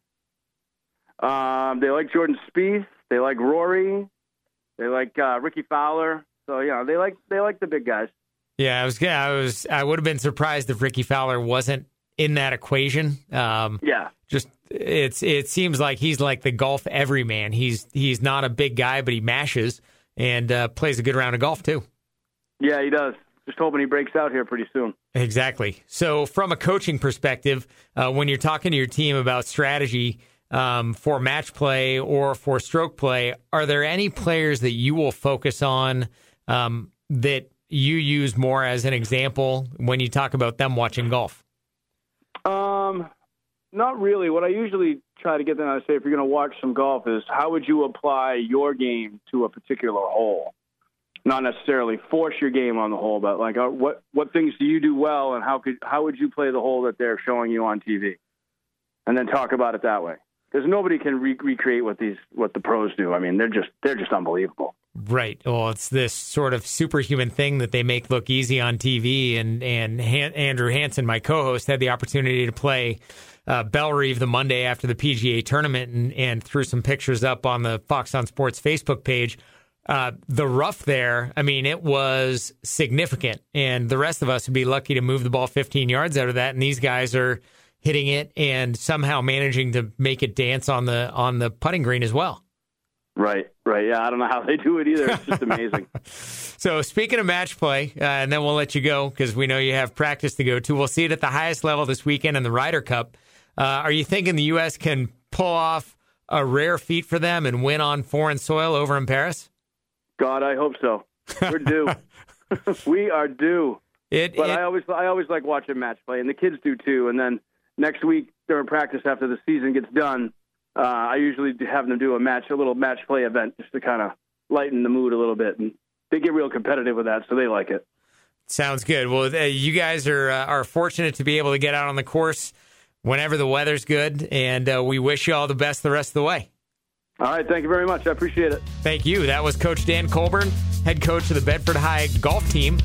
Um, they like Jordan Spieth. They like Rory. They like uh, Ricky Fowler. So yeah, they like they like the big guys. Yeah, I was I was I would have been surprised if Ricky Fowler wasn't in that equation. Um, yeah, just it's it seems like he's like the golf everyman. He's he's not a big guy, but he mashes and uh, plays a good round of golf too. Yeah, he does. Just hoping he breaks out here pretty soon. Exactly. So from a coaching perspective, uh, when you're talking to your team about strategy um, for match play or for stroke play, are there any players that you will focus on um, that you use more as an example when you talk about them watching golf? Um, not really. What I usually try to get them to say, if you're going to watch some golf, is how would you apply your game to a particular hole? Not necessarily force your game on the hole, but like uh, what what things do you do well, and how could how would you play the hole that they're showing you on T V, and then talk about it that way. Because nobody can re- recreate what these what the pros do. I mean, they're just they're just unbelievable. Right. Well, it's this sort of superhuman thing that they make look easy on T V. And and Han- Andrew Hanson, my co-host, had the opportunity to play uh, Bellerive the Monday after the P G A tournament, and, and threw some pictures up on the Fox on Sports Facebook page. Uh, the rough there, I mean, it was significant, and the rest of us would be lucky to move the ball fifteen yards out of that. And these guys are hitting it and somehow managing to make it dance on the on the putting green as well. Right, right. Yeah, I don't know how they do it either. It's just amazing. So speaking of match play, uh, and then we'll let you go because we know you have practice to go to. We'll see it at the highest level this weekend in the Ryder Cup. Uh, are you thinking the U S can pull off a rare feat for them and win on foreign soil over in Paris? God, I hope so. We're due. We are due. It, but it, I always, I always like watching match play, and the kids do too. And then next week during practice, after the season gets done, uh, I usually have them do a match, a little match play event, just to kind of lighten the mood a little bit. And they get real competitive with that, so they like it. Sounds good. Well, uh, you guys are uh, are fortunate to be able to get out on the course whenever the weather's good, and uh, we wish you all the best the rest of the way. All right, thank you very much. I appreciate it. Thank you. That was Coach Dan Colburn, head coach of the Bedford High golf team.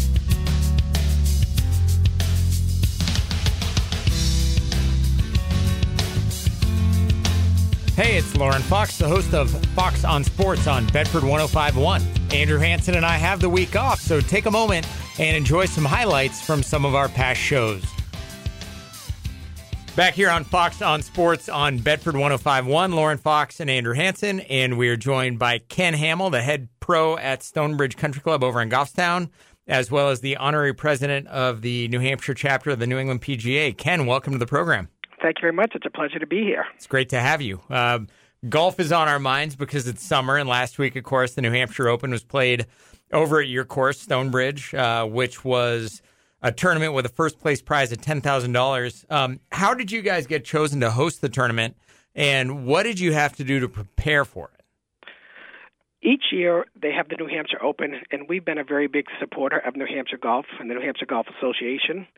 Hey, it's Lauren Fox, the host of Fox on Sports on Bedford one oh five point one. Andrew Hanson and I have the week off, so take a moment and enjoy some highlights from some of our past shows. Back here on Fox on Sports on Bedford one oh five point one, Lauren Fox and Andrew Hanson, and we are joined by Ken Hamill, the head pro at Stonebridge Country Club over in Goffstown, as well as the honorary president of the New Hampshire chapter of the New England P G A. Ken, welcome to the program. Thank you very much. It's a pleasure to be here. It's great to have you. Uh, golf is on our minds because it's summer, and last week, of course, the New Hampshire Open was played over at your course, Stonebridge, uh, which was a tournament with a first-place prize of ten thousand dollars. Um, how did you guys get chosen to host the tournament, and what did you have to do to prepare for it? Each year, they have the New Hampshire Open, and we've been a very big supporter of New Hampshire Golf and the New Hampshire Golf Association.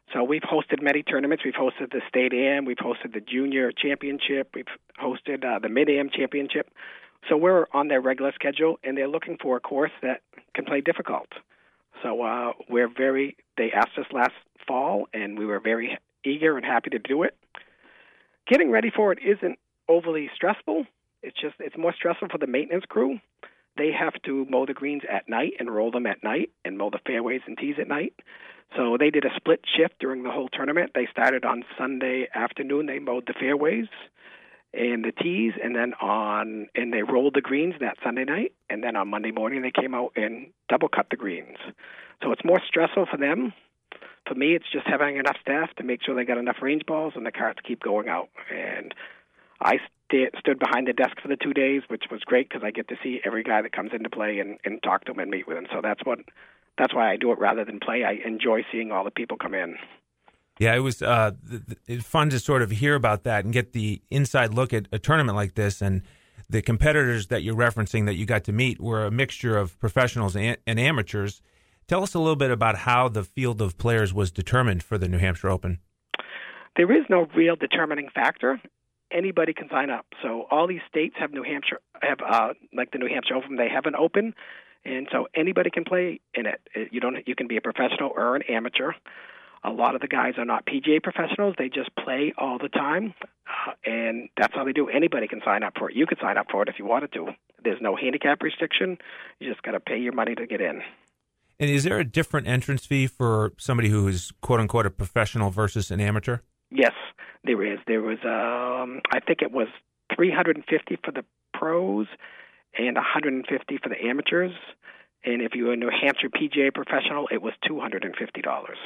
So we've hosted many tournaments. We've hosted the State Am. We've hosted the Junior Championship. We've hosted uh, the Mid-Am Championship. So we're on their regular schedule, and they're looking for a course that can play difficult. So uh, we're very, they asked us last fall, and we were very eager and happy to do it. Getting ready for it isn't overly stressful. It's just, it's more stressful for the maintenance crew. They have to mow the greens at night and roll them at night and mow the fairways and tees at night. So they did a split shift during the whole tournament. They started on Sunday afternoon. They mowed the fairways and the tees, and then on and they rolled the greens that Sunday night, and then on Monday morning they came out and double cut the greens. So it's more stressful for them. For me, it's just having enough staff to make sure they got enough range balls and the carts keep going out. And I st- stood behind the desk for the two days, which was great because I get to see every guy that comes into play and, and talk to them and meet with them. So that's what that's why I do it rather than play. I enjoy seeing all the people come in. Yeah, it was uh, th- th- fun to sort of hear about that and get the inside look at a tournament like this. And the competitors that you're referencing that you got to meet were a mixture of professionals and, and amateurs. Tell us a little bit about how the field of players was determined for the New Hampshire Open. There is no real determining factor. Anybody can sign up. So all these states have New Hampshire, have uh, like the New Hampshire Open, they have an open, and so anybody can play in it. You don't. You can be a professional or an amateur. A lot of the guys are not P G A professionals. They just play all the time, uh, and that's how they do. Anybody can sign up for it. You could sign up for it if you wanted to. There's no handicap restriction. You just got to pay your money to get in. And is there a different entrance fee for somebody who is, quote-unquote, a professional versus an amateur? Yes, there is. There was, um, I think it was three hundred fifty dollars for the pros and one hundred fifty dollars for the amateurs. And if you were a New Hampshire P G A professional, it was two hundred fifty dollars.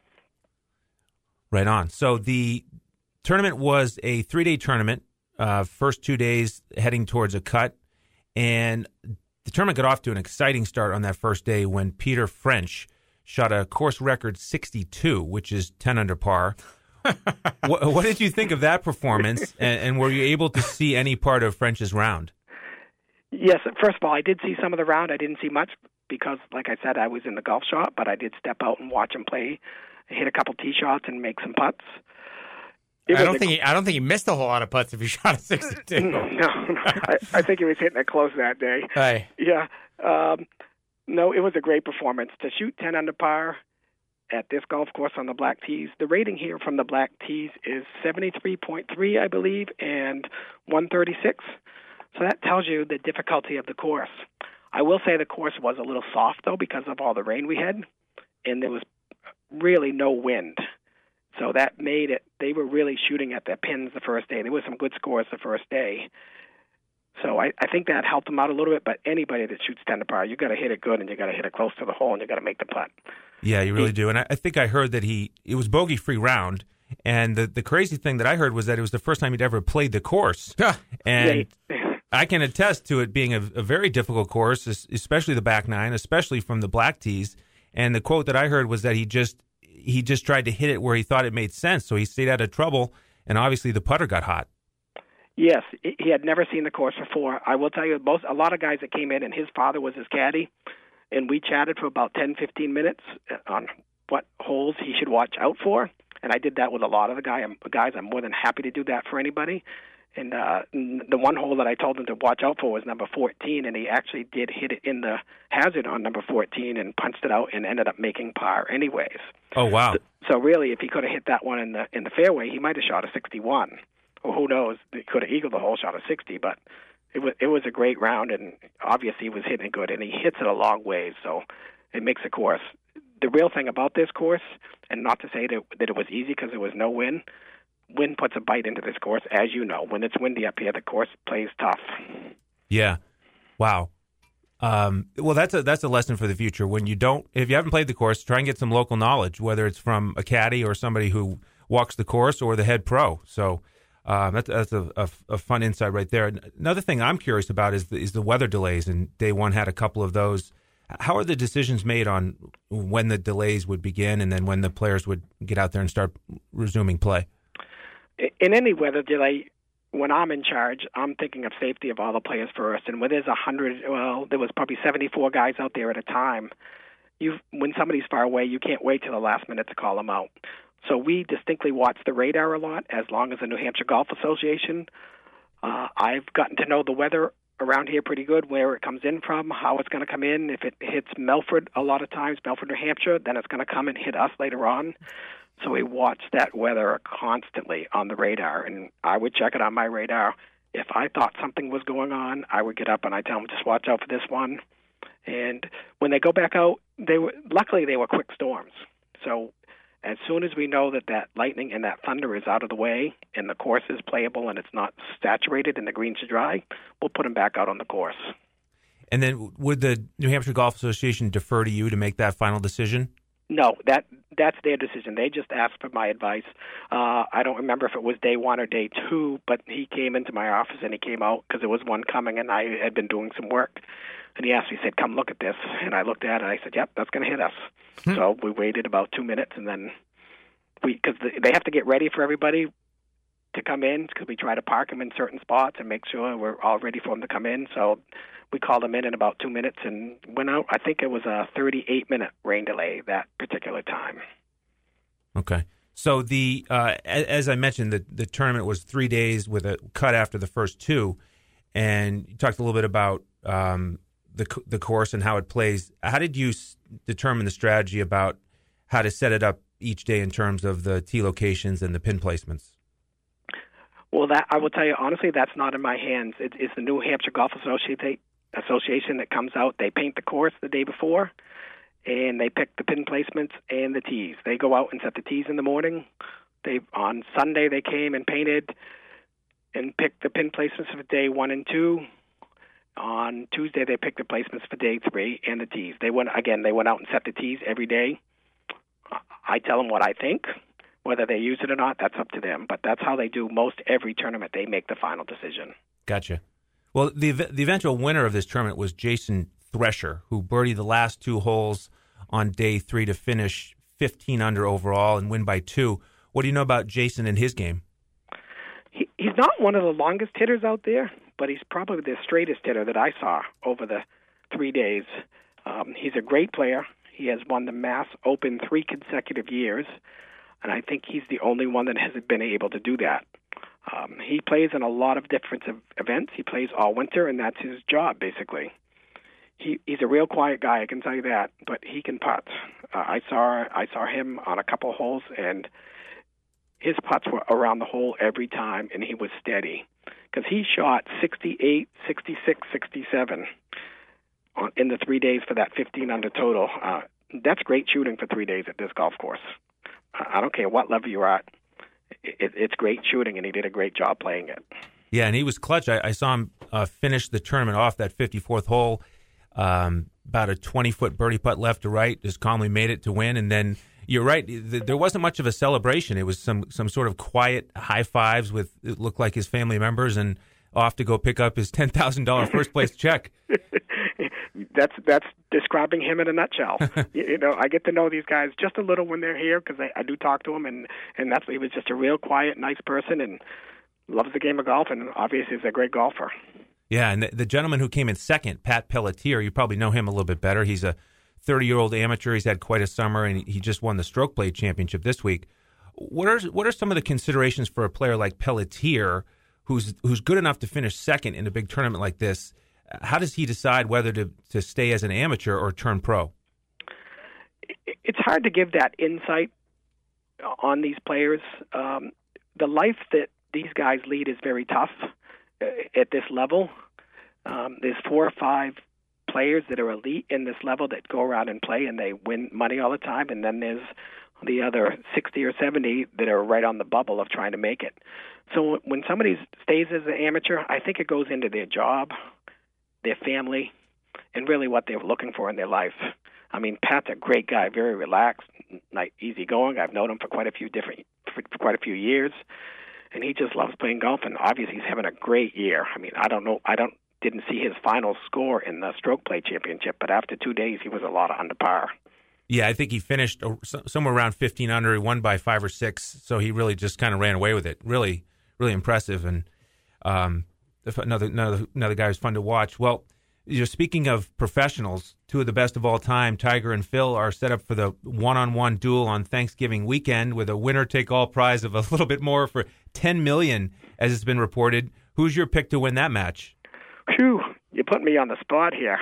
Right on. So the tournament was a three-day tournament, uh, first two days heading towards a cut, and the tournament got off to an exciting start on that first day when Peter French shot a course record sixty-two, which is ten under par. what, what did you think of that performance, and, and were you able to see any part of French's round? Yes, first of all, I did see some of the round. I didn't see much because, like I said, I was in the golf shop, but I did step out and watch him play, hit a couple tee shots, and make some putts. I don't think he, I don't think he missed a whole lot of putts if he shot a sixty-two. No, no, no. I, I think he was hitting it close that day. Hey. Yeah. Um, no, it was a great performance. To shoot ten under par at this golf course on the black tees, the rating here from the black tees is seventy-three point three, I believe, and one thirty-six. So that tells you the difficulty of the course. I will say the course was a little soft, though, because of all the rain we had, and there was really no wind. So that made it, they were really shooting at their pins the first day. There was some good scores the first day. So I, I think that helped them out a little bit, but anybody that shoots ten to par, you got to hit it good, and you got to hit it close to the hole, and you got to make the putt. Yeah, you really do. And I, I think I heard that he, it was bogey-free round, and the, the crazy thing that I heard was that it was the first time he'd ever played the course. And I can attest to it being a, a very difficult course, especially the back nine, especially from the black tees. And the quote that I heard was that he just he just tried to hit it where he thought it made sense, so he stayed out of trouble, and obviously the putter got hot. Yes, he had never seen the course before. I will tell you, most a lot of guys that came in, and his father was his caddy, and we chatted for about ten, fifteen minutes on what holes he should watch out for, and I did that with a lot of the guy, guys. I'm more than happy to do that for anybody. And uh, the one hole that I told him to watch out for was number fourteen, and he actually did hit it in the hazard on number fourteen and punched it out and ended up making par anyways. Oh, wow. So, so really, if he could have hit that one in the in the fairway, he might have shot a sixty-one. Or who knows, he could have eagled the hole, shot a sixty, but it was, it was a great round, and obviously he was hitting it good, and he hits it a long ways, so it makes a course. The real thing about this course, and not to say that, that it was easy because there was no wind, wind puts a bite into this course, as you know. When it's windy up here, the course plays tough. Yeah. Wow. Um, well, that's a that's a lesson for the future. When you don't, if you haven't played the course, try and get some local knowledge, whether it's from a caddy or somebody who walks the course or the head pro. So um, that's that's a, a, a fun insight right there. Another thing I'm curious about is the, is the weather delays, and day one had a couple of those. How are the decisions made on when the delays would begin and then when the players would get out there and start resuming play? In any weather delay, when I'm in charge, I'm thinking of safety of all the players first. And when there's a hundred, well, there was probably seventy-four guys out there at a time. You, when somebody's far away, you can't wait till the last minute to call them out. So we distinctly watch the radar a lot, as long as the New Hampshire Golf Association. Uh, I've gotten to know the weather around here pretty good, where it comes in from, how it's going to come in. If it hits Melford a lot of times, Melford, New Hampshire, then it's going to come and hit us later on. So we watch that weather constantly on the radar, and I would check it on my radar. If I thought something was going on, I would get up and I tell them, just watch out for this one. And when they go back out, they were luckily they were quick storms. So as soon as we know that that lightning and that thunder is out of the way and the course is playable and it's not saturated and the greens are dry, we'll put them back out on the course. And then would the New Hampshire Golf Association defer to you to make that final decision? No, that that's their decision. They just asked for my advice. Uh, I don't remember if it was day one or day two, but he came into my office and he came out because there was one coming, and I had been doing some work. And he asked me, he said, come look at this. And I looked at it, and I said, yep, that's going to hit us. Hmm. So we waited about two minutes, and then we, because they have to get ready for everybody to come in, because we try to park them in certain spots and make sure we're all ready for them to come in. So we called them in in about two minutes and went out. I think it was a thirty-eight minute rain delay that particular time. Okay. So the uh, as I mentioned, the, the tournament was three days with a cut after the first two, and you talked a little bit about um, the the course and how it plays. How did you s- determine the strategy about how to set it up each day in terms of the tee locations and the pin placements? Well, that I will tell you honestly, that's not in my hands. It, it's the New Hampshire Golf Association Association that comes out. They paint the course the day before, and they pick the pin placements and the tees. They go out and set the tees in the morning. They on Sunday they came and painted and picked the pin placements for day one and two. On Tuesday they picked the placements for day three and the tees. They went again. They went out and set the tees every day. I tell them what I think. Whether they use it or not, that's up to them. But that's how they do most every tournament. They make the final decision. Gotcha. Well, the the eventual winner of this tournament was Jason Thresher, who birdied the last two holes on day three to finish fifteen under overall and win by two. What do you know about Jason and his game? He, he's not one of the longest hitters out there, but he's probably the straightest hitter that I saw over the three days. Um, he's a great player. He has won the Mass Open three consecutive years, and I think he's the only one that hasn't been able to do that. Um, he plays in a lot of different events. He plays all winter, and that's his job, basically. He, he's a real quiet guy, I can tell you that, but he can putt. Uh, I saw I saw him on a couple of holes, and his putts were around the hole every time, and he was steady. Because he shot sixty-eight, sixty-six, sixty-seven on, in the three days for that fifteen under total. Uh, that's great shooting for three days at this golf course. I don't care what level you're at. It, it's great shooting, and he did a great job playing it. Yeah, and he was clutch. I, I saw him uh, finish the tournament off that fifty-fourth hole, um, about a twenty-foot birdie putt left to right, just calmly made it to win. And then you're right, th- there wasn't much of a celebration. It was some, some sort of quiet high fives with, it looked like his family members, and off to go pick up his ten thousand dollars first place check. That's that's describing him in a nutshell. you, you know, I get to know these guys just a little when they're here because I, I do talk to him, and and that's he was just a real quiet, nice person, and loves the game of golf, and obviously is a great golfer. Yeah, and the, the gentleman who came in second, Pat Pelletier, you probably know him a little bit better. He's a thirty-year-old amateur. He's had quite a summer, and he just won the Stroke Play Championship this week. What are what are some of the considerations for a player like Pelletier, who's who's good enough to finish second in a big tournament like this? How does he decide whether to, to stay as an amateur or turn pro? It's hard to give that insight on these players. Um, the life that these guys lead is very tough at this level. Um, there's four or five players that are elite in this level that go around and play, and they win money all the time, and then there's the other sixty or seventy that are right on the bubble of trying to make it. So when somebody stays as an amateur, I think it goes into their job, their family, and really what they're looking for in their life. I mean, Pat's a great guy, very relaxed, like easygoing. I've known him for quite a few different, for, for quite a few years, and he just loves playing golf. And obviously, he's having a great year. I mean, I don't know, I don't didn't see his final score in the Stroke Play Championship, but after two days, he was a lot under par. Yeah, I think he finished somewhere around fifteen under. He won by five or six, so he really just kind of ran away with it. Really, really impressive, and um. Another, another another guy who's fun to watch. Well, you know, speaking of professionals, two of the best of all time, Tiger and Phil, are set up for the one-on-one duel on Thanksgiving weekend with a winner-take-all prize of a little bit more for ten million dollars, as it's been reported. Who's your pick to win that match? Phew, you put me on the spot here.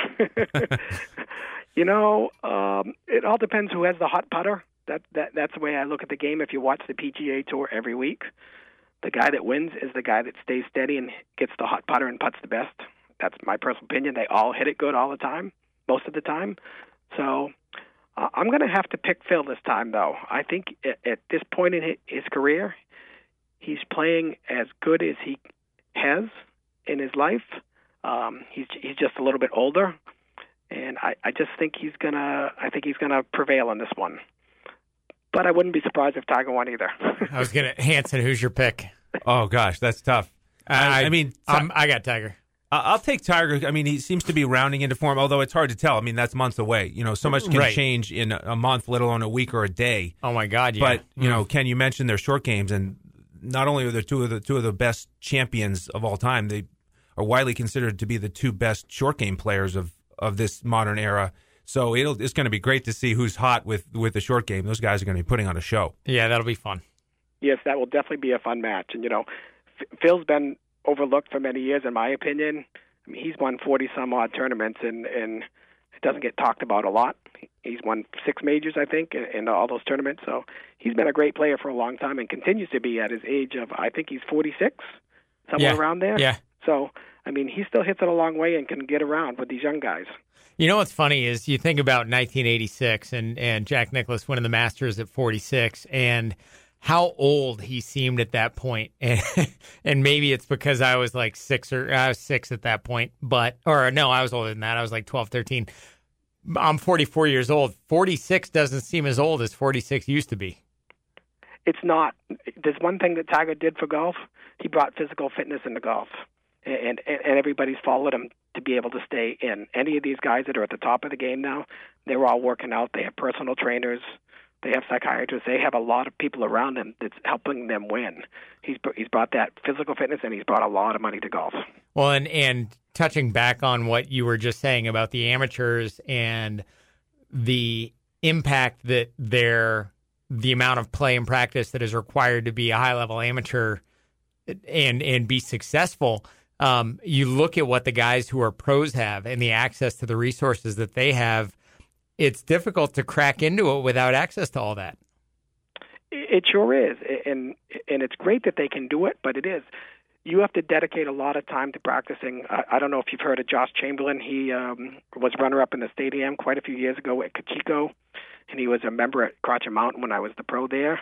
You know, um, it all depends who has the hot putter. That that that's the way I look at the game. If you watch the P G A Tour every week, the guy that wins is the guy that stays steady and gets the hot putter and putts the best. That's my personal opinion. They all hit it good all the time, most of the time. So uh, I'm going to have to pick Phil this time, though. I think at, at this point in his career, he's playing as good as he has in his life. Um, he's he's just a little bit older, and I, I just think he's gonna. I think he's gonna prevail on this one. But I wouldn't be surprised if Tiger won either. I was gonna Hanson. Who's your pick? Oh gosh, that's tough. I, I mean, I'm, I got Tiger. I'll take Tiger. I mean, he seems to be rounding into form, although it's hard to tell. I mean, that's months away. You know, so much can right. change in a month, let alone a week or a day. Oh my God! Yeah. But you mm. know, Ken, you mentioned their short games, and not only are they two of the two of the best champions of all time, they are widely considered to be the two best short game players of, of this modern era. So it'll, it's going to be great to see who's hot with, with the short game. Those guys are going to be putting on a show. Yeah, that'll be fun. Yes, that will definitely be a fun match. And, you know, Phil's been overlooked for many years, in my opinion. I mean, he's won forty-some-odd tournaments, and, and it doesn't get talked about a lot. He's won six majors, I think, in, in all those tournaments. So he's been a great player for a long time and continues to be at his age of, I think he's forty-six, somewhere yeah. around there. Yeah. So, I mean, he still hits it a long way and can get around with these young guys. You know what's funny is you think about nineteen eighty-six and, and Jack Nicklaus winning the Masters at forty-six and how old he seemed at that point. And, and maybe it's because I was like six or I was six at that point, but, or no, I was older than that. I was like twelve, thirteen. I'm forty-four years old. forty-six doesn't seem as old as forty-six used to be. It's not. There's one thing that Tiger did for golf. He brought physical fitness into golf. And, and and everybody's followed him to be able to stay in. Any of these guys that are at the top of the game now, they're all working out. They have personal trainers. They have psychiatrists. They have a lot of people around them that's helping them win. He's he's brought that physical fitness, and he's brought a lot of money to golf. Well, and, and touching back on what you were just saying about the amateurs and the impact that their the amount of play and practice that is required to be a high-level amateur and and be successful. Um, you look at what the guys who are pros have and the access to the resources that they have, it's difficult to crack into it without access to all that. It sure is. And and it's great that they can do it, but it is. You have to dedicate a lot of time to practicing. I, I don't know if you've heard of Josh Chamberlain. He um, was runner-up in the Stadium quite a few years ago at Kachiko, and he was a member at Crotchet Mountain when I was the pro there.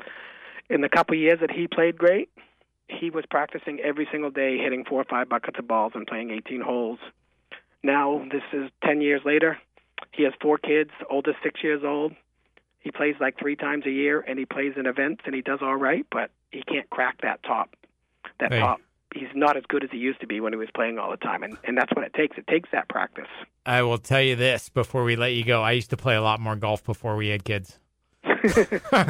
In the couple of years that he played great, he was practicing every single day, hitting four or five buckets of balls and playing eighteen holes. Now, this is ten years later. He has four kids, oldest six years old. He plays like three times a year, and he plays in events, and he does all right, but he can't crack that top. That hey. top. He's not as good as he used to be when he was playing all the time, and, and that's what it takes. It takes that practice. I will tell you this before we let you go. I used to play a lot more golf before we had kids. you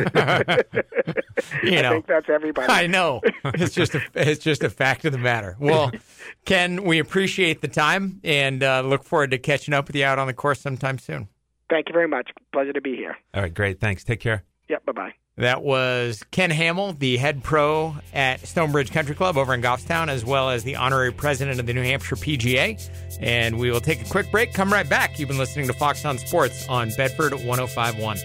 know, I think that's everybody. I know. It's just a it's just a fact of the matter. Well, Ken, we appreciate the time and uh, look forward to catching up with you out on the course sometime soon. Thank you very much. Pleasure to be here. All right, great. Thanks. Take care. Yep, bye-bye. That was Ken Hamill, the head pro at Stonebridge Country Club over in Goffstown, as well as the honorary president of the New Hampshire P G A. And we will take a quick break. Come right back. You've been listening to Fox on Sports on Bedford one oh five point one.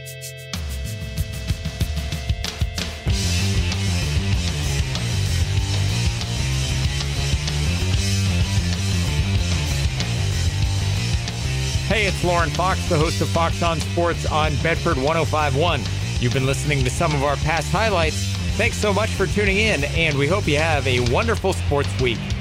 Hey, it's Lauren Fox, the host of Fox on Sports on Bedford one oh five point one. You've been listening to some of our past highlights. Thanks so much for tuning in, and we hope you have a wonderful sports week.